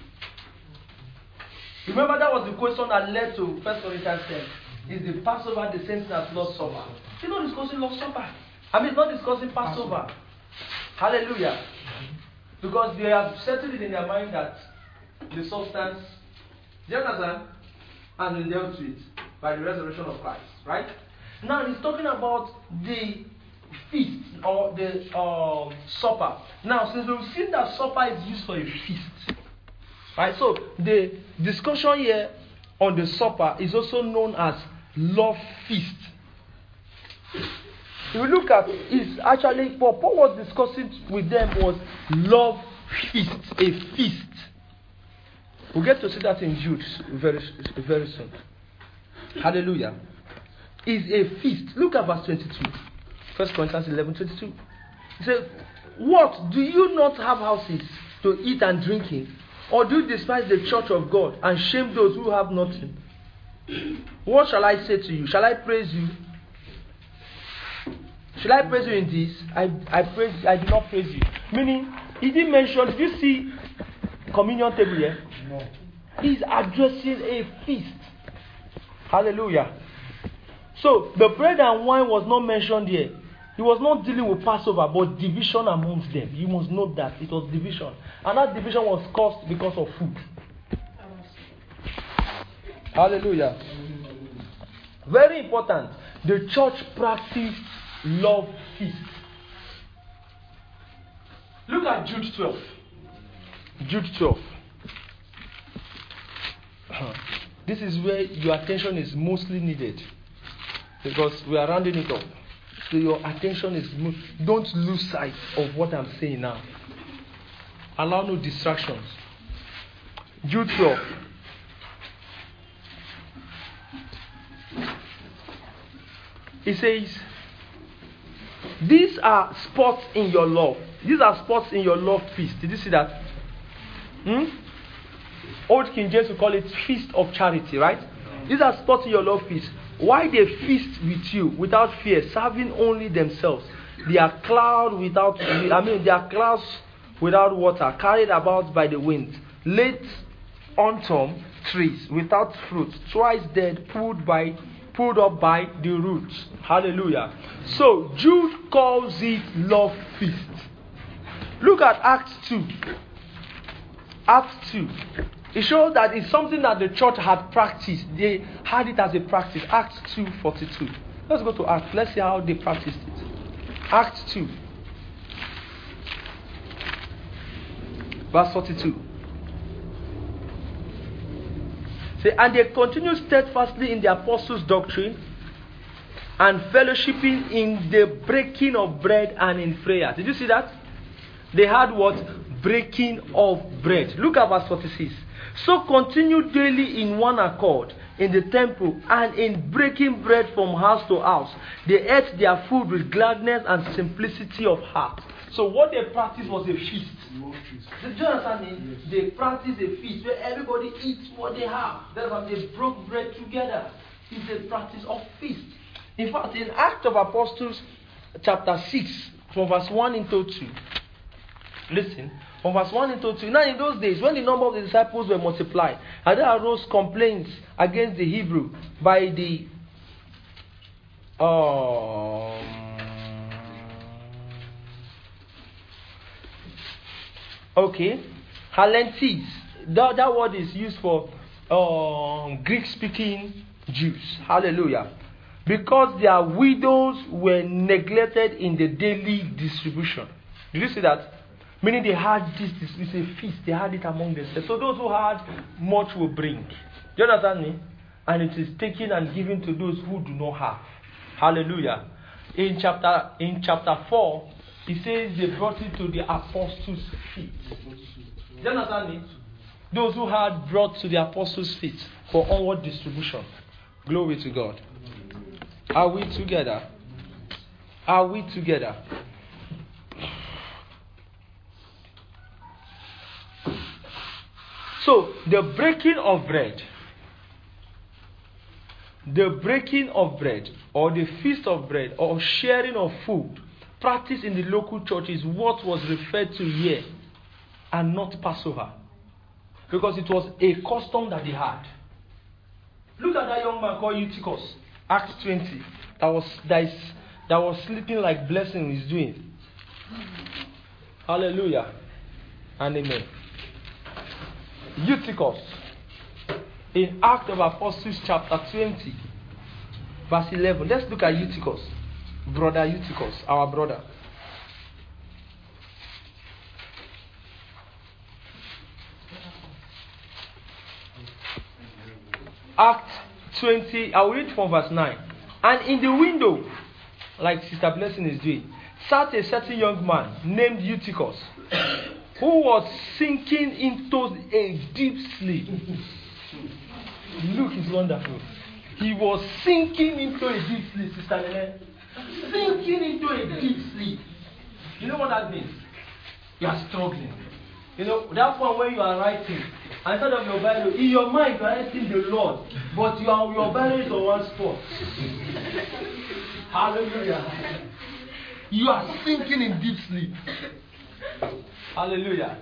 Remember that was the question that led to 1 Corinthians 10. Is the Passover the same thing as Lord's Supper? It's not discussing Lord's Supper. It's not discussing Passover. Hallelujah. Because they have settled it in their mind that the substance, do you understand? And they dealt with by the resurrection of Christ, right? Now he's talking about the feast or the supper. Now, since we've seen that supper is used for a feast, right? So the discussion here on the supper is also known as love feast. If you look at it's actually what Paul was discussing with them was love feast, a feast. We'll get to see that in Jude very soon. Hallelujah. Is a feast. Look at verse 22. 1 Corinthians 11:22. He says, what? Do you not have houses to eat and drink in? Or do you despise the church of God and shame those who have nothing? What shall I say to you? Shall I praise you? Shall I praise you in this? I do not praise you. Meaning, he didn't mention, did you see communion table here? No. He's addressing a feast. Hallelujah. So, the bread and wine was not mentioned here. He was not dealing with Passover, but division amongst them. You must note that. It was division. And that division was caused because of food. Hallelujah. Very important. The church practiced love feast. Look at Jude 12. Jude 12. This is where your attention is mostly needed. Because we are rounding it up. So your attention is... Don't lose sight of what I'm saying now. Allow no distractions. Jude 12. It says, these are spots in your love. These are spots in your love feast. Did you see that? Old King James will call it feast of charity, right? These are spots in your love feast. Why they feast with you without fear, serving only themselves. They are clouds without water, carried about by the wind, late autumn trees without fruit, twice dead, pulled up by the roots. Hallelujah. So Jude calls it love feast. Look at Acts 2. Acts 2. It shows that it's something that the church had practiced. They had it as a practice. Acts 2:42. Let's go to Acts. Let's see how they practiced it. Acts 2. Verse 42. Say, and they continued steadfastly in the apostles' doctrine and fellowshipping in the breaking of bread and in prayer. Did you see that? They had what? Breaking of bread. Look at verse 46. So continue daily in one accord in the temple and in breaking bread from house to house. They ate their food with gladness and simplicity of heart. So what they practiced was a feast. Do you understand me? Yes. They practiced a feast where everybody eats what they have. That's why they broke bread together. It's a practice of feast. In fact, in Acts of Apostles chapter 6 from verse 1 into 2. Listen. From verse 1 into 2. Now in those days, when the number of the disciples were multiplied, and there arose complaints against the Hebrew by the Okay, Halentis. That word is used for Greek-speaking Jews. Hallelujah. Because their widows were neglected in the daily distribution. Did you see that? Meaning they had this it's a feast. They had it among themselves. So those who had much will bring. Do you understand me? And it is taken and given to those who do not have. Hallelujah. In chapter 4, he says they brought it to the apostles' feet. Do you understand me? Those who had brought to the apostles' feet for onward distribution. Glory to God. Are we together? Are we together? So, the breaking of bread or the feast of bread or sharing of food practiced in the local church is what was referred to here and not Passover. Because it was a custom that they had. Look at that young man called Eutychus, Acts 20, that was sleeping like blessing is doing. Hallelujah and amen. Eutychus, in Acts of Apostles chapter 20, verse 11. Let's look at Eutychus, brother Eutychus, our brother. Acts 20, I will read from verse 9. And in the window, like Sister Blessing is doing, sat a certain young man named Eutychus, who was sinking into a deep sleep. Look, it's wonderful. He was sinking into a deep sleep, Sister Nene. Sinking into a deep sleep. You know what that means? You are struggling. You know, that one when you are writing, instead of your Bible, in your mind you are writing the Lord, but your Bible is on one spot. Hallelujah. You are sinking in deep sleep. Hallelujah.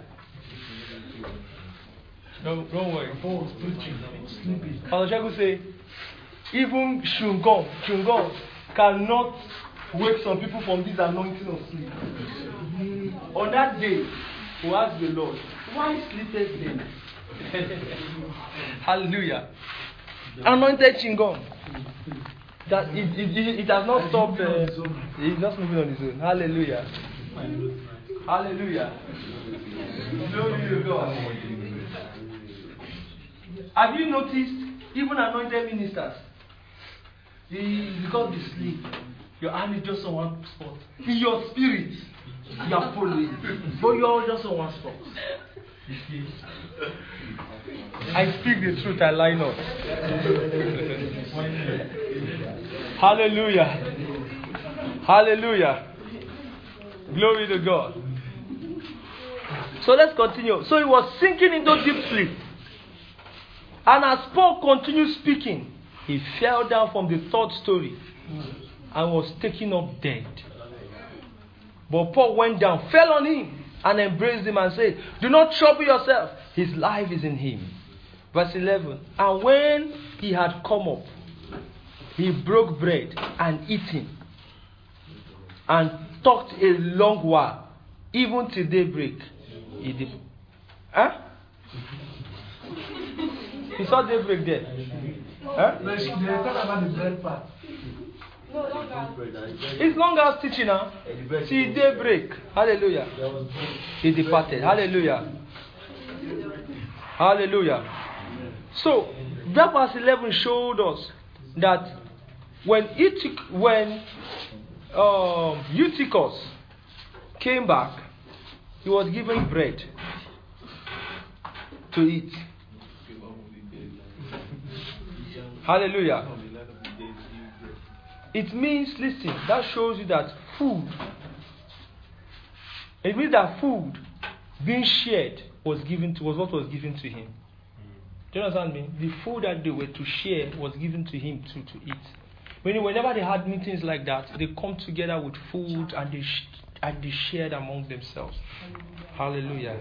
Don't worry. Paul was preaching, sleeping. Pastor Shagu say, even Shungong cannot wake some people from this anointing of sleep. On that day, who asked the Lord, why sleepest then? Hallelujah. Anointed Shungong. That it has not stopped. He's just moving on his own. Hallelujah. Hallelujah. Glory to God. Have you noticed, even anointed ministers, because they sleep, your hand is just on one spot. In your spirit, you are following, but you are just on one spot. I speak the truth, I lie not. Hallelujah. Hallelujah. Glory to God. So let's continue. So he was sinking into deep sleep. And as Paul continued speaking, he fell down from the third story and was taken up dead. But Paul went down, fell on him, and embraced him and said, do not trouble yourself. His life is in him. Verse 11. And when he had come up, he broke bread and eating, and talked a long while, even till daybreak. He did. Huh? He saw daybreak there. Huh? They talk about the bread part. It's long as teaching now. See daybreak. Hallelujah. He departed. Hallelujah. Hallelujah. So that verse 11 showed us that when Eutychus came back, he was given bread to eat. Hallelujah. It means, listen, that shows you that food, it means that food being shared was what was given to him. Do you understand me? The food that they were to share was given to him to eat. Whenever they had meetings like that, they come together with food and they shared among themselves. Hallelujah.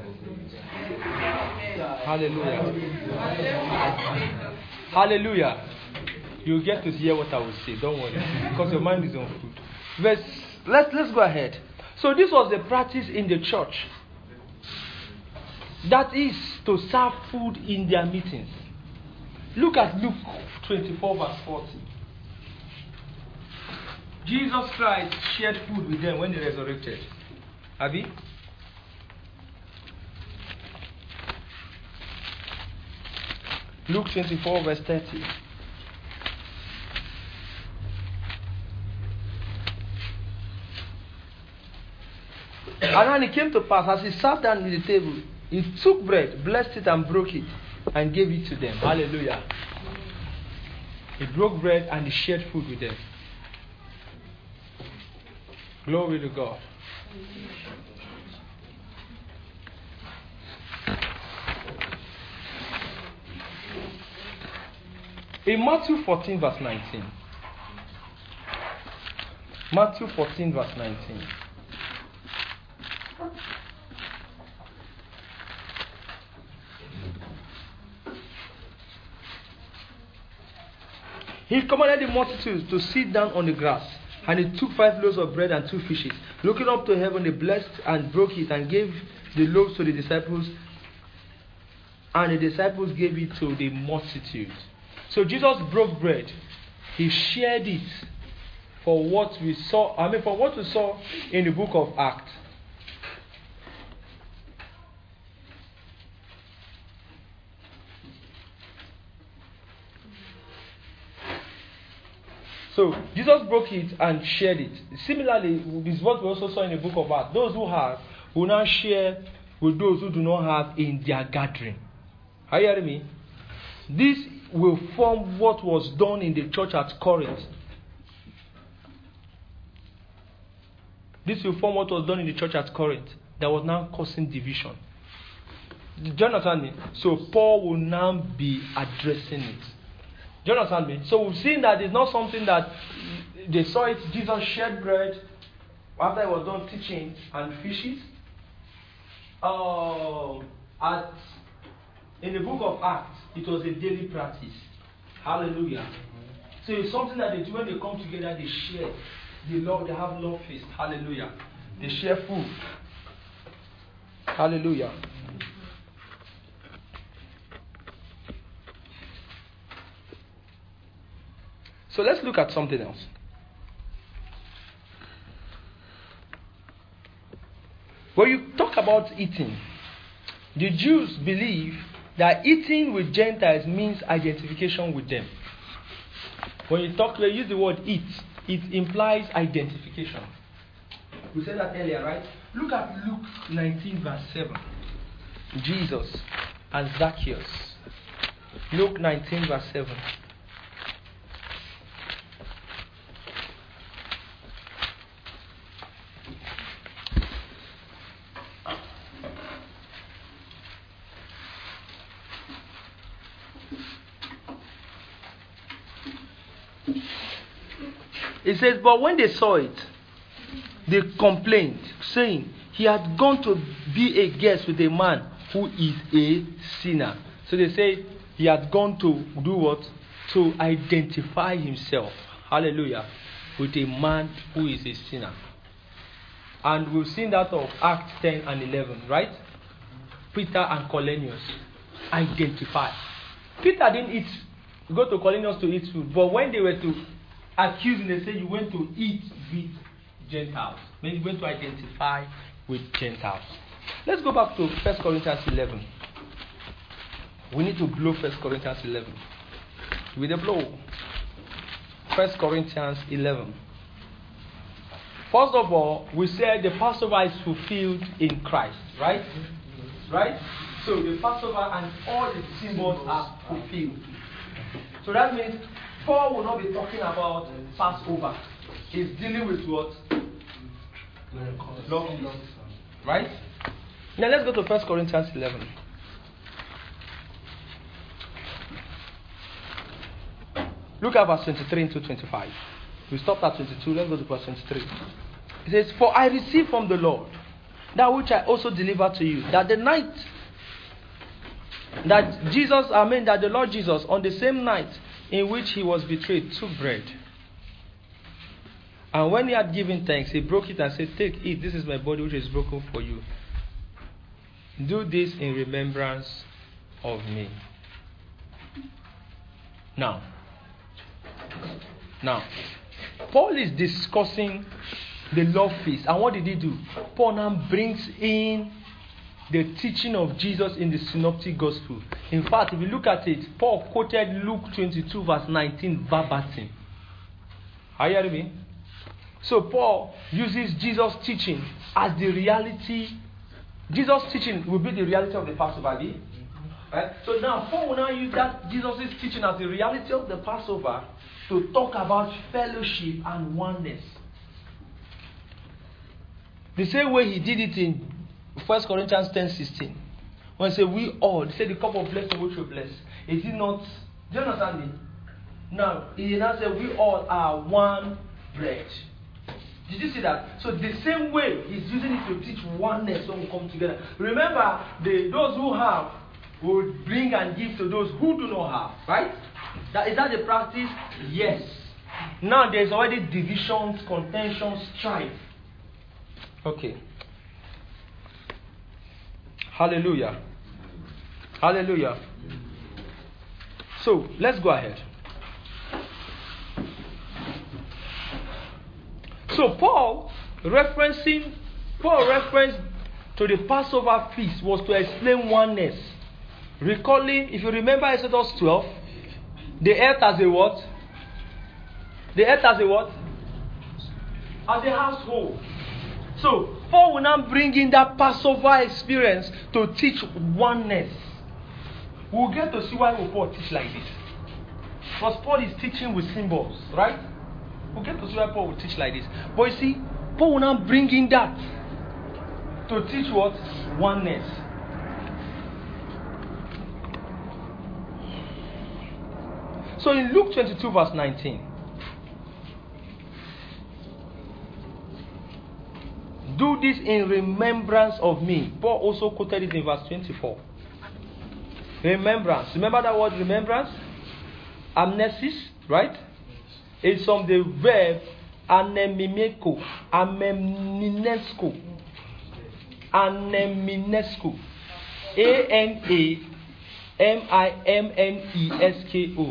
Hallelujah. Hallelujah. You'll get to hear what I will say. Don't worry. Because your mind is on food. Let's go ahead. So this was the practice in the church. That is to serve food in their meetings. Look at Luke 24 verse 40. Jesus Christ shared food with them when he resurrected. Abi? Luke 24 verse 30. And when it came to pass, as he sat down at the table, he took bread, blessed it and broke it, and gave it to them. Hallelujah. He broke bread and he shared food with them. Glory to God. In Matthew 14 verse 19. Matthew 14 verse 19. He commanded the multitudes to sit down on the grass. And he took 5 loaves of bread and 2 fishes. Looking up to heaven, he blessed and broke it and gave the loaves to the disciples. And the disciples gave it to the multitude. So Jesus broke bread. He shared it for what we saw. For what we saw in the book of Acts. So Jesus broke it and shared it. Similarly, this is what we also saw in the book of Acts. Those who have will now share with those who do not have in their gathering. Are you hearing me? This will form what was done in the church at Corinth. This will form what was done in the church at Corinth. That was now causing division. Do you understand me? So Paul will now be addressing it. Do you understand me? So we've seen that it's not something that they saw it. Jesus shared bread after he was done teaching and fishes. In the book of Acts, it was a daily practice. Hallelujah. So it's something that they do when they come together, they share. They have love feast. Hallelujah. They share food. Hallelujah. So let's look at something else. When you talk about eating, the Jews believe that eating with Gentiles means identification with them. When you use the word eat, it implies identification. We said that earlier, right? Look at Luke 19 verse 7. Jesus and Zacchaeus. Luke 19 verse 7. It says, but when they saw it, they complained, saying, he had gone to be a guest with a man who is a sinner. So they say, he had gone to do what? To identify himself, hallelujah, with a man who is a sinner. And we've seen that of Acts 10 and 11, right? Peter and Cornelius identify. Peter didn't go to Cornelius to eat food, but when they were to accuse him, they say you went to eat with Gentiles. When you went to identify with Gentiles. Let's go back to 1 Corinthians 11. We need to blow 1 Corinthians 11. With a blow. 1 Corinthians 11. First of all, we said the Passover is fulfilled in Christ, right? Right? So the Passover and all its symbols are fulfilled. So that means Paul will not be talking about Passover. He's dealing with what? Love. Right? Now let's go to 1 Corinthians 11. Look at verse 23 to 25. We stopped at 22. Let's go to verse 23. It says, for I received from the Lord that which I also delivered to you, that the night that the Lord Jesus, on the same night in which he was betrayed, took bread. And when he had given thanks, he broke it and said, "Take, eat, this is my body which is broken for you. Do this in remembrance of me." Now, Paul is discussing the love feast. And what did he do? Paul now brings in the teaching of Jesus in the Synoptic Gospel. In fact, if you look at it, Paul quoted Luke 22 verse 19 verbatim. Are you hearing me? So Paul uses Jesus' teaching as the reality. Jesus' teaching will be the reality of the Passover. Right? So now Paul will now use that Jesus' teaching as the reality of the Passover to talk about fellowship and oneness. The same way he did it in 1 Corinthians 10:16. When he said, "We all," he said, "the cup of blessing which we bless." Is it not? Do you understand me? Now, he now said, "We all are one bread." Did you see that? So the same way he's using it to teach oneness when we come together. Remember, those who have will bring and give to those who do not have. Right? Is that the practice? Yes. Now there's already divisions, contentions, strife. Okay. Hallelujah. Hallelujah. So let's go ahead. So Paul reference to the Passover feast was to explain oneness. Recalling, if you remember Exodus 12, the earth as a what? The earth as a what? As a household. So Paul will now bring in that Passover experience to teach oneness. We'll get to see why Paul teach like this. Because Paul is teaching with symbols, right? We'll get to see why Paul will teach like this. But you see, Paul will now bring in that to teach what? Oneness. So in Luke 22 verse 19, "Do this in remembrance of me." Paul also quoted it in verse 24. Remembrance. Remember that word remembrance? Amnesis, right? It's from the verb anemimeko. Ameminesco. Aneminesco. ANAMIMNESKO.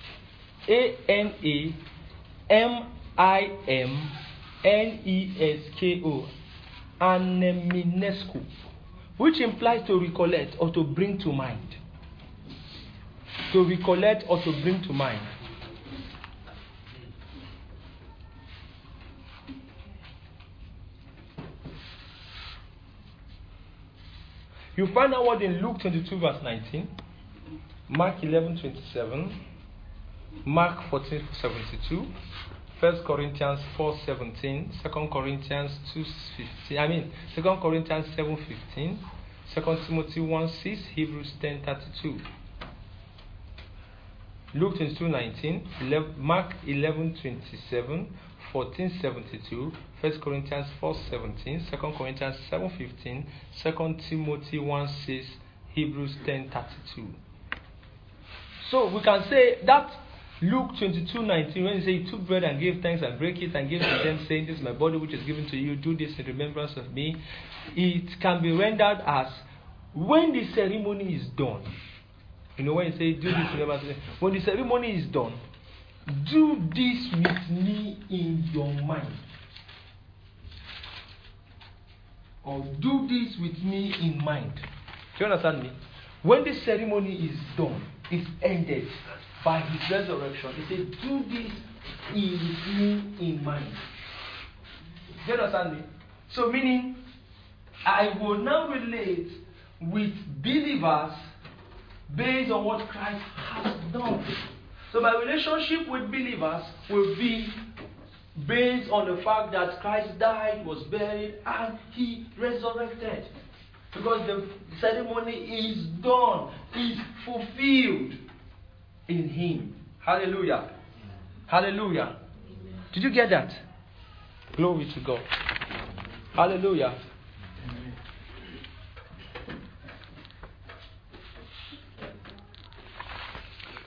ANAMIMNESKO. Aneminesco. Which implies to recollect or to bring to mind. To recollect or to bring to mind. You find that word in Luke 22 verse 19, Mark 11:27, Mark 14:72, 1 Corinthians 4:17, 2 Corinthians 2:15. 2 Corinthians 7:15, 2 Timothy 1:6, Hebrews 10:32. Luke 22:19, Mark 11:27, 14:72, 1 Corinthians 4:17, 2 Corinthians 7:15, 2 Timothy 1:6, Hebrews 10:32. So we can say that Luke 22:19, when he said he took bread and gave thanks and break it and gave to them, saying, "This is my body which is given to you, do this in remembrance of me," it can be rendered as when the ceremony is done. You know, when you say do this in remembrance of me, when the ceremony is done, do this with me in your mind. Or do this with me in mind. Do you understand me? When the ceremony is done, it's ended by his resurrection. He said, "Do this with me in mind." Do you understand me? So meaning, I will now relate with believers based on what Christ has done. So my relationship with believers will be based on the fact that Christ died, was buried, and he resurrected. Because the ceremony is done, is fulfilled in him. Hallelujah. Hallelujah. Did you get that? Glory to God. Hallelujah.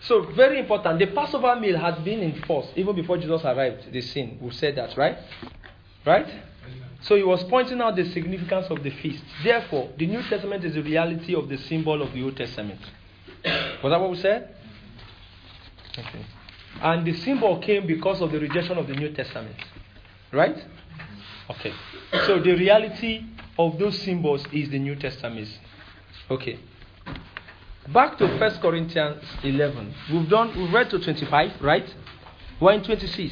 So, very important. The Passover meal had been in force even before Jesus arrived. The scene. We said that, right? Right? So he was pointing out the significance of the feast. Therefore, the New Testament is the reality of the symbol of the Old Testament. Was that what we said? Okay. And the symbol came because of the rejection of the New Testament. Right? Okay. So the reality of those symbols is the New Testament. Okay. Back to 1 Corinthians 11. We've read to 25, right? We're in 26.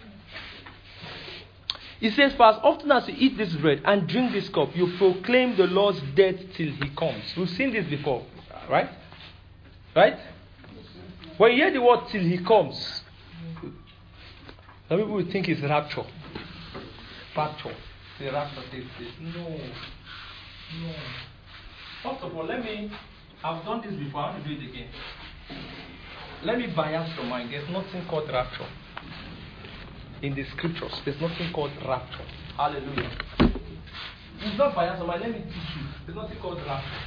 It says, for as often as you eat this bread and drink this cup, you proclaim the Lord's death till he comes. We've seen this before, right? Right? When you hear the word till he comes, some people will think it's rapture. Rapture. The rapture takes place. No. First of all, I've done this before, I want to do it again. Let me bias your mind. There's nothing called rapture. In the scriptures, there's nothing called rapture. Hallelujah. It's not bias your mind. Let me teach you. There's nothing called rapture.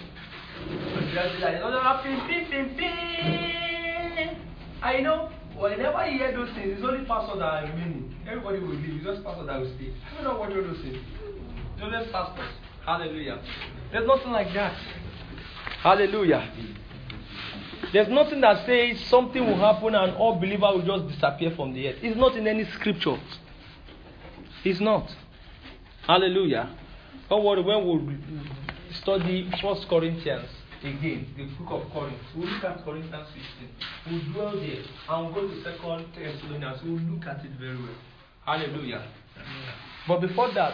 I know, whenever you hear those things, it's only pastors that are remaining. Everybody will leave. It's just pastors that will stay. I don't know what you're saying. It's just pastors. Hallelujah. There's nothing like that. Hallelujah. There's nothing that says something will happen and all believers will just disappear from the earth. It's not in any scripture. It's not. Hallelujah. Don't worry, when we study 1 Corinthians again, the book of Corinth, we'll look at Corinthians 16. We'll dwell there and we'll go to 2 Thessalonians. We'll look at it very well. Hallelujah. But before that,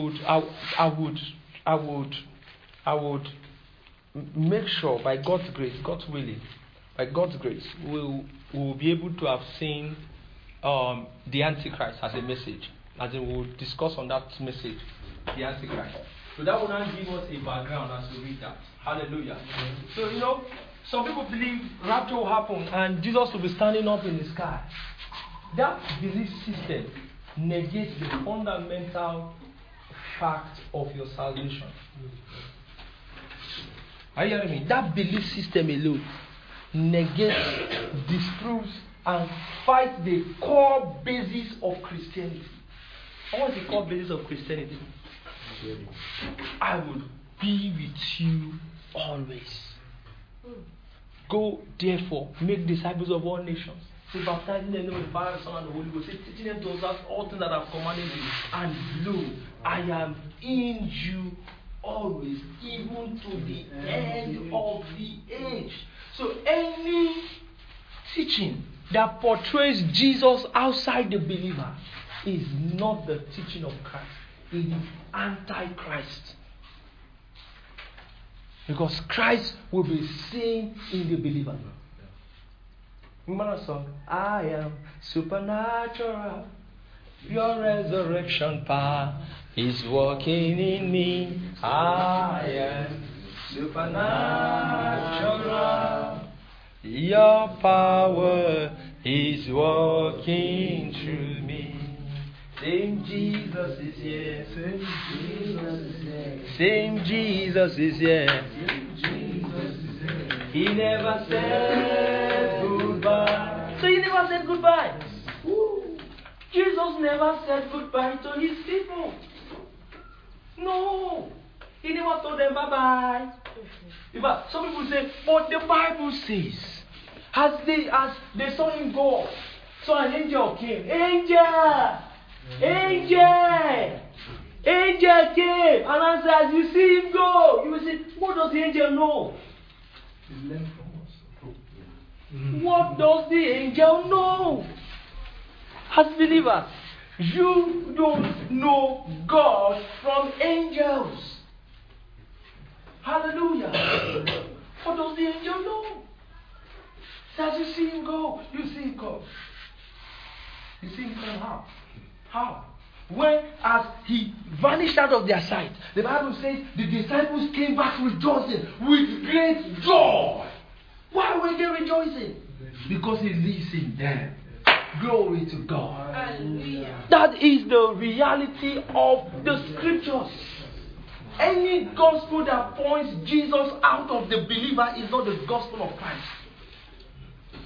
I would make sure by God's grace, God's willing, by God's grace, we'll be able to have seen the Antichrist as a message. As in, we'll discuss on that message, the Antichrist. So that will now give us a background as we read that. Hallelujah. So, some people believe rapture will happen and Jesus will be standing up in the sky. That belief system negates the fundamental fact of your salvation. Are you hearing me? That belief system alone negates, disproves, and fights the core basis of Christianity. And what is the core basis of Christianity? I would be with you always. Go, therefore, make disciples of all nations. So baptizing them in the Father, the Son, and the Holy Ghost. Teaching them to observe all things that I've commanded you. And lo, I am in you always, even to the end of the age. So any teaching that portrays Jesus outside the believer is not the teaching of Christ. It is anti-Christ. Because Christ will be seen in the believer. Remember that song? I am supernatural. Your resurrection power is working in me. I am supernatural. Your power is working through me. Same Jesus is here. Same Jesus is here. Same Jesus is here. He never said goodbye. So he never said goodbye. Jesus never said goodbye to his people. No. He never told them bye-bye. In fact, some people say, but the Bible says, as they saw him go, so an angel came. Angel came. And as you see him go, you will say, what does the angel know? What does the angel know? As believers, you don't know God from angels. Hallelujah. What does the angel know? So as you see him go, you see him come. You see him come how? How? When as he vanished out of their sight, the Bible says the disciples came back rejoicing with great joy. Why were they rejoicing? Because he lives in them. Glory to God. Hallelujah. That is the reality of the scriptures. Any gospel that points Jesus out of the believer is not the gospel of Christ.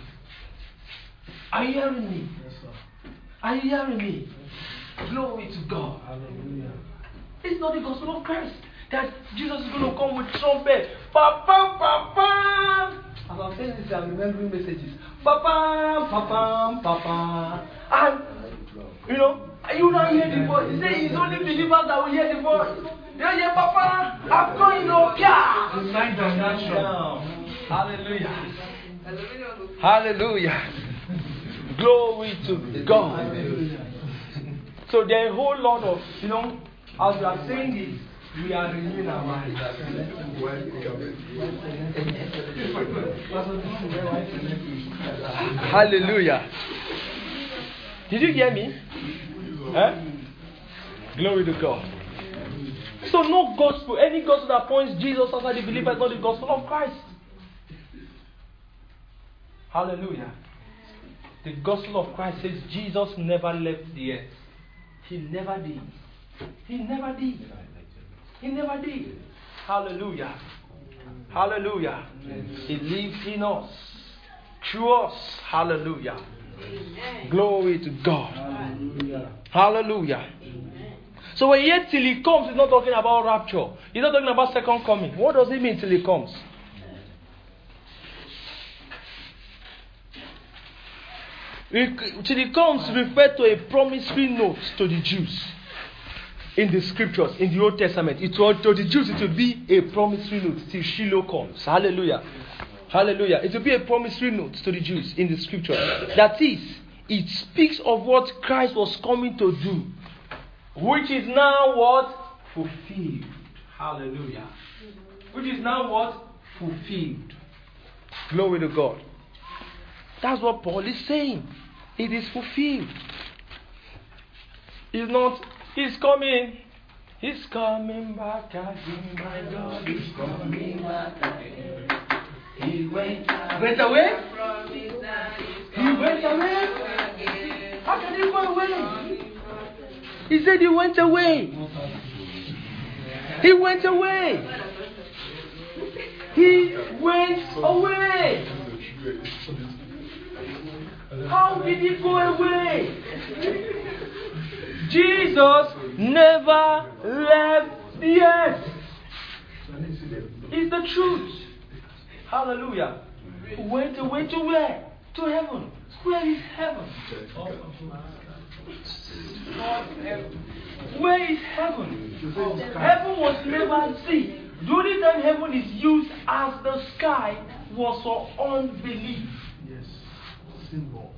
Are you hearing me? Yes, sir. Are you hearing me? Glory to God. Hallelujah. It's not the gospel of Christ that Jesus is going to come with trumpet. Pa pa pa pa. As I'm saying this, I'm remembering messages. Pa pa pa pa pa pa. And you don't hear the voice. He says it's only believers that will hear the voice. They hear Papa. I'm going to care. The sign of nation. Hallelujah. Hallelujah. Glory to God. So there are a whole lot of, as we are saying this, we are renewing our minds. Hallelujah. Did you hear me? Glory to God. So no gospel, any gospel that points Jesus as the believer is not the gospel of Christ. Hallelujah. The gospel of Christ says Jesus never left the earth. He never did. He never did. He never did. Hallelujah. Hallelujah. He lives in us. Through us. Hallelujah. Amen. Glory to God. Hallelujah. Hallelujah. Amen. So when yet till he comes, he's not talking about rapture. He's not talking about second coming. What does it mean till he comes? Till he comes referred to a promissory note to the Jews in the scriptures, in the Old Testament. To the Jews, it will be a promissory note till Shiloh comes. Hallelujah. Hallelujah. It will be a promissory note to the Jews in the scripture. That is, it speaks of what Christ was coming to do, which is now what? Fulfilled. Hallelujah. Which is now what? Fulfilled. Glory to God. That's what Paul is saying. It is fulfilled. It's not, he's coming. He's coming back again, my God. He's coming back again. He went away? He went away? How can he go away? He said he went away. He went away. He went away. How did he go away? Jesus never left the earth. It's the truth. Hallelujah. Went away to where? To heaven. Where is heaven? Where is heaven? Heaven was never seen. The only time heaven is used as the sky was for unbelief. Yes. Symbol.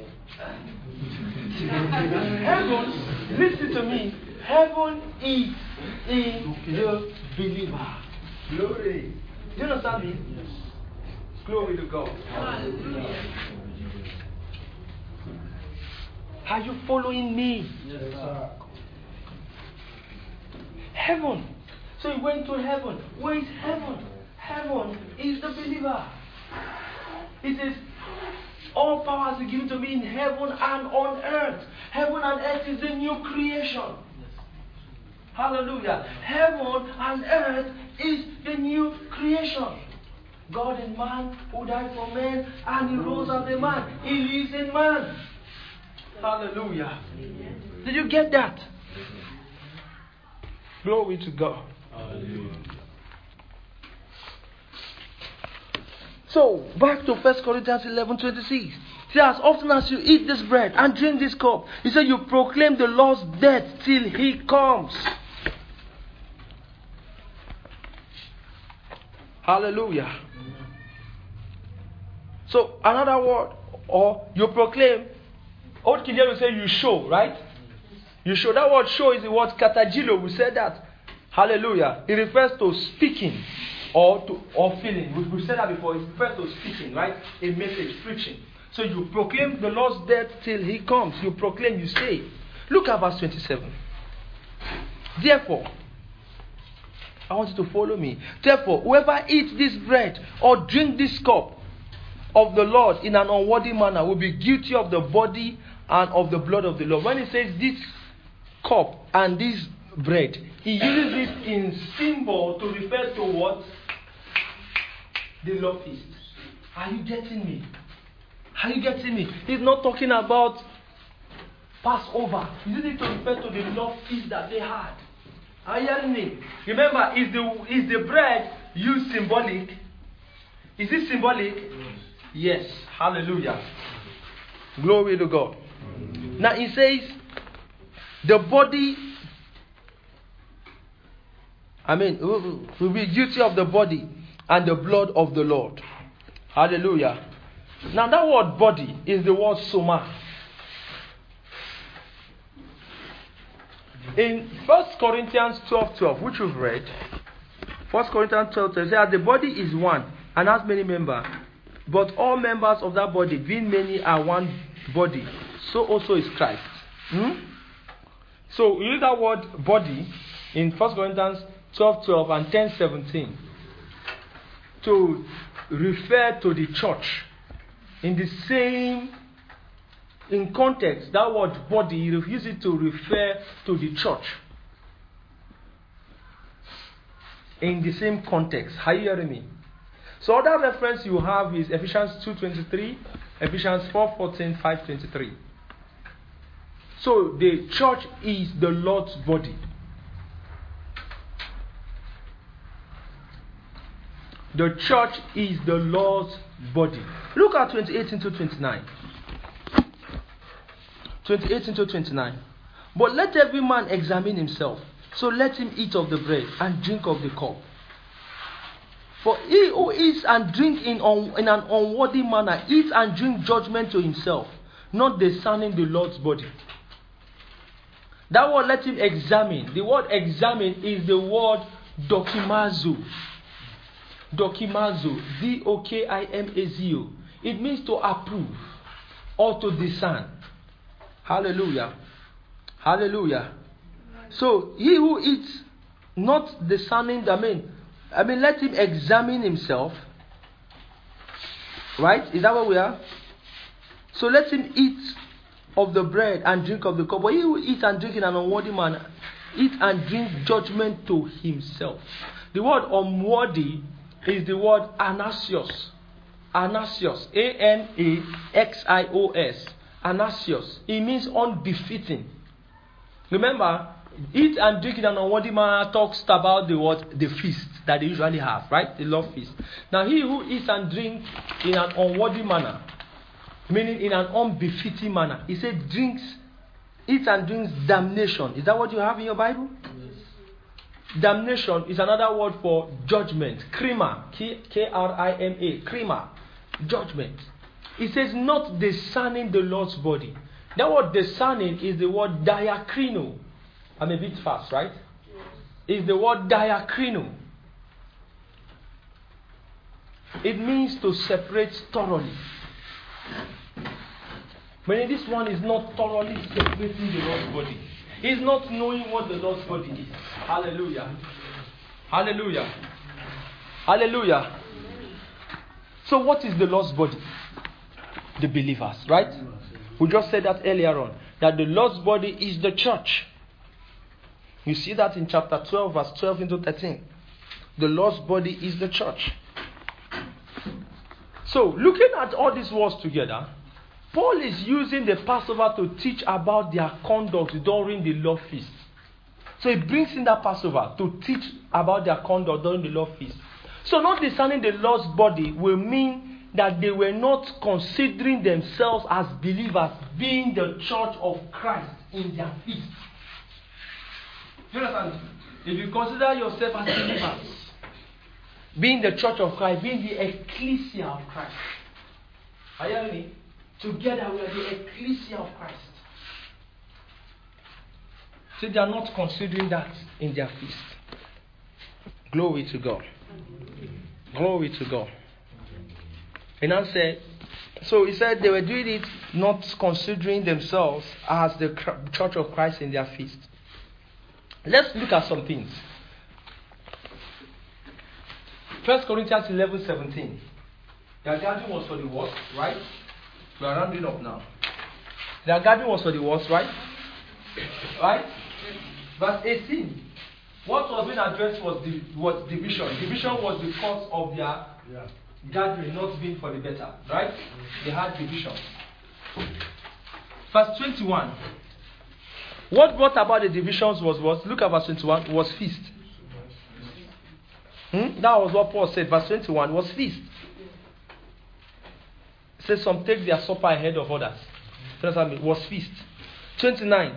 Heaven, listen to me. Heaven is in the believer. Glory. Do you understand me? Yes. Glory to God. Hallelujah. Are you following me? Yes, sir. Heaven. So he went to heaven. Where is heaven? Heaven is the believer. It says, all powers are given to me in heaven and on earth. Heaven and earth is the new creation. Hallelujah. Heaven and earth is the new creation. God and man who died for men and he rose as a man. He lives in man. Hallelujah. Did you get that? Glory to God. Hallelujah. So, back to 1 Corinthians 11:26. See, as often as you eat this bread and drink this cup, he said you proclaim the Lord's death till he comes. Hallelujah. So, another word, or you proclaim, Old King James will say you show, right? You show. That word show is the word katajilo. We said that. Hallelujah. It refers to speaking or feeling. We said that before. It refers to speaking, right? A message, preaching. So you proclaim the Lord's death till he comes. You proclaim, you say. Look at verse 27. Therefore, I want you to follow me. Therefore, whoever eats this bread or drink this cup of the Lord in an unworthy manner will be guilty of the body and of the blood of the Lord. When he says this cup and this bread, he uses it in symbol to refer to what? The love feast. Are you getting me? Are you getting me? He's not talking about Passover. He's using it to refer to the love feast that they had. Are you hearing me? Remember, is the bread used symbolic? Is it symbolic? Yes. Hallelujah. Glory to God. Now he says, the body, will be guilty of the body and the blood of the Lord. Hallelujah. Now that word body is the word soma. In 1 Corinthians 12:12, which we've read, 1 Corinthians 12:12 says that the body is one and has many members, but all members of that body, being many, are one body. So also is Christ. So you use that word body in 1 Corinthians 12:12 and 10:17 to refer to the church. In context, that word body, you use it to refer to the church. In the same context. Are you hearing me? So other reference you have is Ephesians 2:23, Ephesians 4:14, 5:23. So the church is the Lord's body. The church is the Lord's body. Look at 28 into 29. 28 into 29. But let every man examine himself. So let him eat of the bread and drink of the cup. For he who eats and drinks in an unworthy manner eats and drinks judgment to himself, not discerning the Lord's body. That word, let him examine. The word examine is the word dokimazo. Dokimazo. D-O-K-I-M-A-Z-O. It means to approve or to discern. Hallelujah. Hallelujah. So he who eats, not discerning, let him examine himself. Right? Is that where we are? So let him eat of the bread and drink of the cup. But he who eats and drink in an unworthy manner, eat and drink judgment to himself. The word unworthy is the word anasios. Anasios. A-N-A-X-I-O-S. Anasios. It means unbefitting. Remember, eat and drink in an unworthy manner talks about the feast that they usually have, right? The love feast. Now, he who eats and drinks in an unworthy manner, meaning in an unbefitting manner, he said eats and drinks damnation. Is that what you have in your Bible? Yes. Damnation is another word for judgment. Krima. K-R-I-M-A. Krima. Judgment. It says not discerning the Lord's body. That word discerning is the word diakrino. I'm a bit fast, right? Yes. Is the word diakrino. It means to separate thoroughly. But this one is not thoroughly separating the Lord's body. He's not knowing what the Lord's body is. Hallelujah. Hallelujah. Hallelujah. So what is the Lord's body? The believers, right? We just said that earlier on. That the Lord's body is the church. You see that in chapter 12, verse 12 into 13. The Lord's body is the church. So, looking at all these words together, Paul is using the Passover to teach about their conduct during the love feast. So he brings in that Passover to teach about their conduct during the love feast. So not discerning the Lord's body will mean that they were not considering themselves as believers, being the church of Christ in their feast. Do you understand? If you consider yourself as believers, being the church of Christ, being the ecclesia of Christ. Are you hearing me? Together we are the ecclesia of Christ. So they are not considering that in their feast. Glory to God. Glory to God. And I said, so he said they were doing it not considering themselves as the church of Christ in their feast. Let's look at some things. 1 Corinthians 11:17. Their gathering was for the words, right? We are rounding up now. Their gathering was for the words, right? Right? Verse 18. What was being addressed was division. Division was the cause of their gathering not being for the better, right? They had division. Verse 21. What brought about the divisions was look at verse 21, was feast. That was what Paul said. Verse 21 was feast. It says some take their supper ahead of others. It was feast. 29.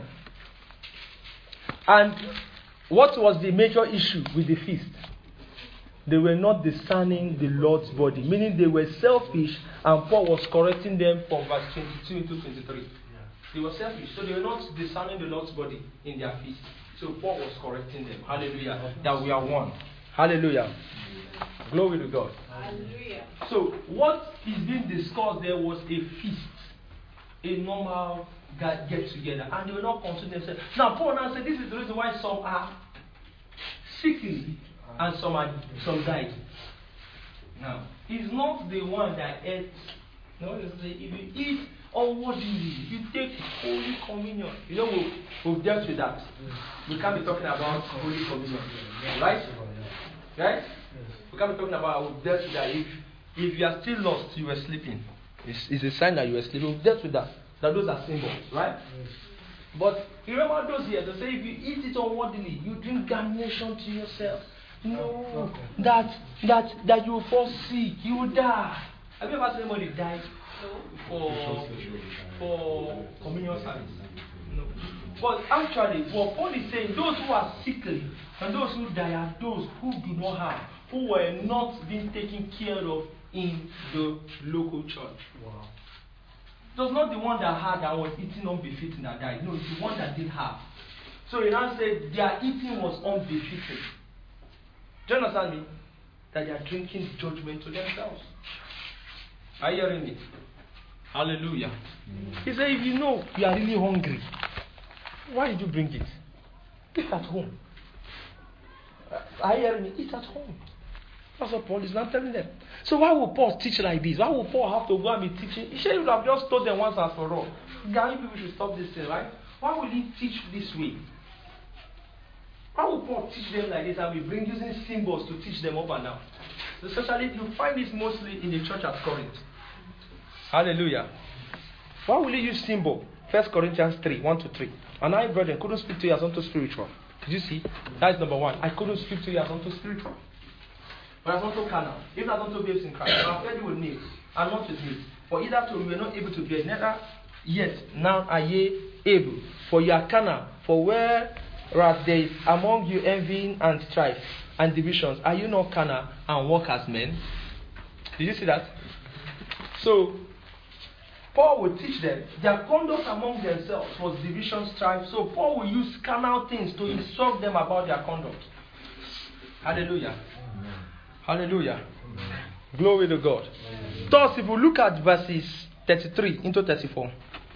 And what was the major issue with the feast? They were not discerning the Lord's body, meaning they were selfish, and Paul was correcting them from verse 22 into 23. They were selfish, so they were not discerning the Lord's body in their feast. So Paul was correcting them. Hallelujah. That we are one. Hallelujah. Glory to God. Hallelujah. So what is being discussed there was a feast, a normal get together, and they were not consuming themselves. Now Paul now said this is the reason why some are sickly and some died. Now he's not the one that ate. No, if you eat unworthily, you take Holy Communion. You know we've dealt with that. We can't be talking about Holy Communion, right? Right? We can't be talking about we've dealt with that. If you are still lost, you were sleeping. It's a sign that you were sleeping. We've dealt with that. That those are symbols, right? But you remember those here, they say if you eat it unworthily, you drink damnation to yourself. No, that you will fall sick, you will die. Have you ever seen anybody die for communion service? No. But actually, what Paul is saying, those who are sickly and those who die are those who do not have, who were not being taken care of in the local church. Wow. It was not the one that had and was eating unbefitting that died. No, it's the one that did have. So he now said their eating was unbefitting. Do you understand me? That they are drinking judgment to themselves. Are you hearing me? Hallelujah. He said, if you know you are really hungry, why did you bring it? Eat at home. Are you hearing me? Eat at home. That's what Paul is now telling them. So why would Paul teach like this? Why would Paul have to go and be teaching? He should have just told them once and for all. Guys, people should stop this thing, right? Why would he teach this way? Why would Paul teach them like this and we bring using symbols to teach them up and down? Especially, you find this mostly in the church at Corinth. Hallelujah. Why will he use symbol? 1 Corinthians 3, 1-3. And I, brethren, couldn't speak to you as unto spiritual. Did you see? That is number one. I couldn't speak to you as unto spiritual. But as unto carnal. Even as unto babes in Christ. I have fed you with milk and not with meat. For either two you were not able to bear, neither yet now are ye able. For you are carnal. For whereas there is among you envying and strife and divisions, are you not carnal and walk as men? Did you see that? So Paul will teach them. Their conduct among themselves was division, strife. So Paul will use carnal things to instruct them about their conduct. Hallelujah. Amen. Hallelujah. Amen. Glory to God. Amen. Thus, if we look at verses 33 into 34.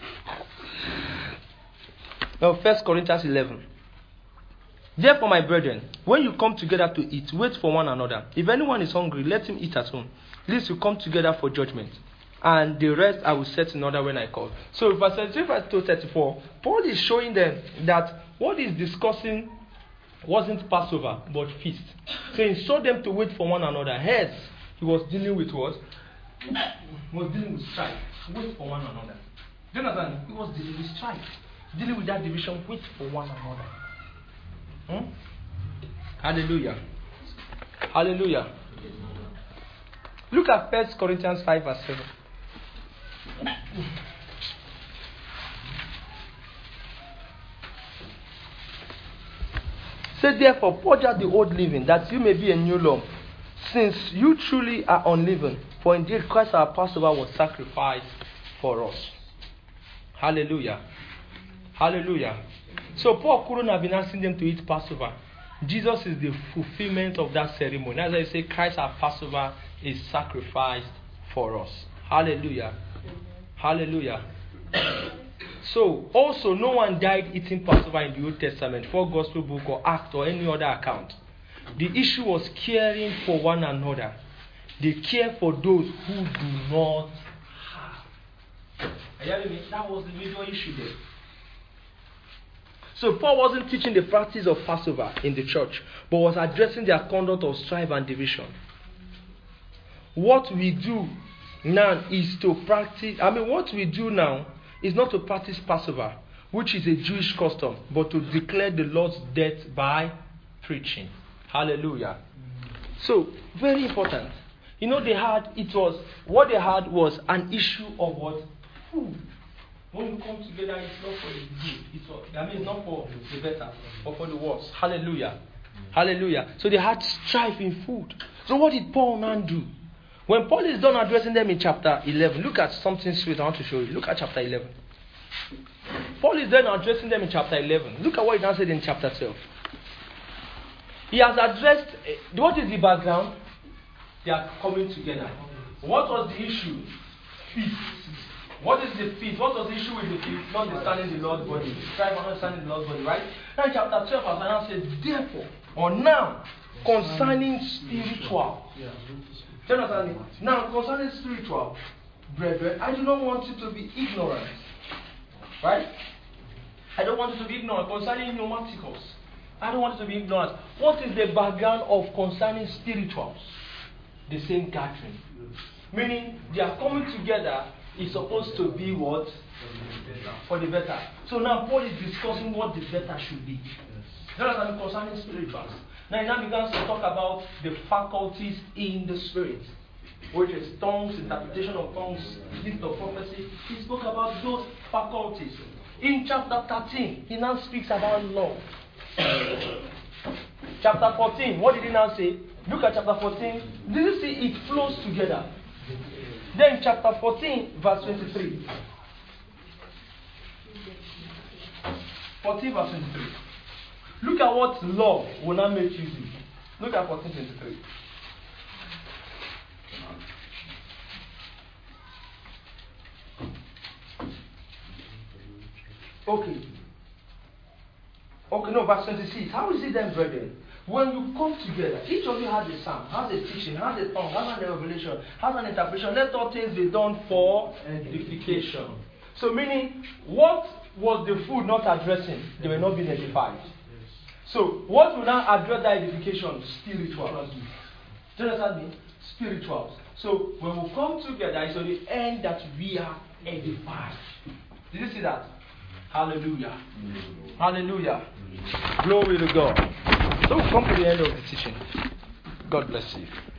Now, 1 Corinthians 11. Therefore, my brethren, when you come together to eat, wait for one another. If anyone is hungry, let him eat at home, lest you come together for judgment. And the rest I will set in order when I call. So verse 33 to 34, Paul is showing them that what he's discussing wasn't Passover, but feast. So he showed them to wait for one another. Hence, he was dealing with what? He was dealing with strife. Wait for one another. Do you understand? He was dealing with strife. Dealing with that division, wait for one another. Hallelujah. Hallelujah. Look at 1 Corinthians 5 verse 7. Say therefore, purge out the old living, that you may be a new lump, since you truly are unleavened. For indeed Christ our Passover was sacrificed for us. Hallelujah. Hallelujah. So Paul couldn't have been asking them to eat Passover. Jesus is the fulfillment of that ceremony. As I say, Christ our Passover is sacrificed for us. Hallelujah. Hallelujah. So, also, no one died eating Passover in the Old Testament, for Gospel book or Act or any other account. The issue was caring for one another. They care for those who do not have. Are you hearing me? That was the major issue there. So Paul wasn't teaching the practice of Passover in the church, but was addressing their conduct of strife and division. what we do now is to practice. What we do now is not to practice Passover, which is a Jewish custom, but to declare the Lord's death by preaching. Hallelujah. So, very important. What they had was an issue of what? Food. When you come together, it's not for the good. It's not for the better, but for the worse. Hallelujah. Hallelujah. So they had strife in food. So what did Paul now do? When Paul is done addressing them in chapter 11, look at something sweet I want to show you. Look at chapter 11. Paul is then addressing them in chapter 11. Look at what he now said in chapter 12. He has addressed, what is the background? They are coming together. What was the issue? Feast. What is the feast? What was the issue with the feast? Not understanding the Lord's body. Strive on understanding the Lord's body, right? Now in chapter 12, as I now says, therefore, or now, concerning spiritual. Do you understand me? Now, concerning spiritual, brethren, I do not want you to be ignorant. Right? I don't want you to be ignorant concerning pneumaticals. I don't want you to be ignorant. What is the background of concerning spirituals? The same gathering. Meaning, they are coming together is supposed to be what? For the better. So now Paul is discussing what the better should be. That is concerning spirituals. Now he now begins to talk about the faculties in the spirit, which is tongues, interpretation of tongues, gift of prophecy. He spoke about those faculties. In chapter 13, he now speaks about law. Chapter 14, what did he now say? Look at chapter 14. Did you see it flows together? Then chapter 14, verse 23. 14 verse 23. Look at what law will not make you do. Look at 14:23. Okay, no, verse 26. How is it then, brethren? When you come together, each of you has a psalm, has a teaching, has a tongue, has an revelation, has an interpretation. Let all things be done for edification. So meaning, what was the food not addressing? They were not being edified. So, what will now address that edification? Spirituals. Do you understand me? Spirituals. So, when we come together, it's on the end that we are edified. Did you see that? Hallelujah. Hallelujah. Glory to God. So, we come to the end of the teaching. God bless you.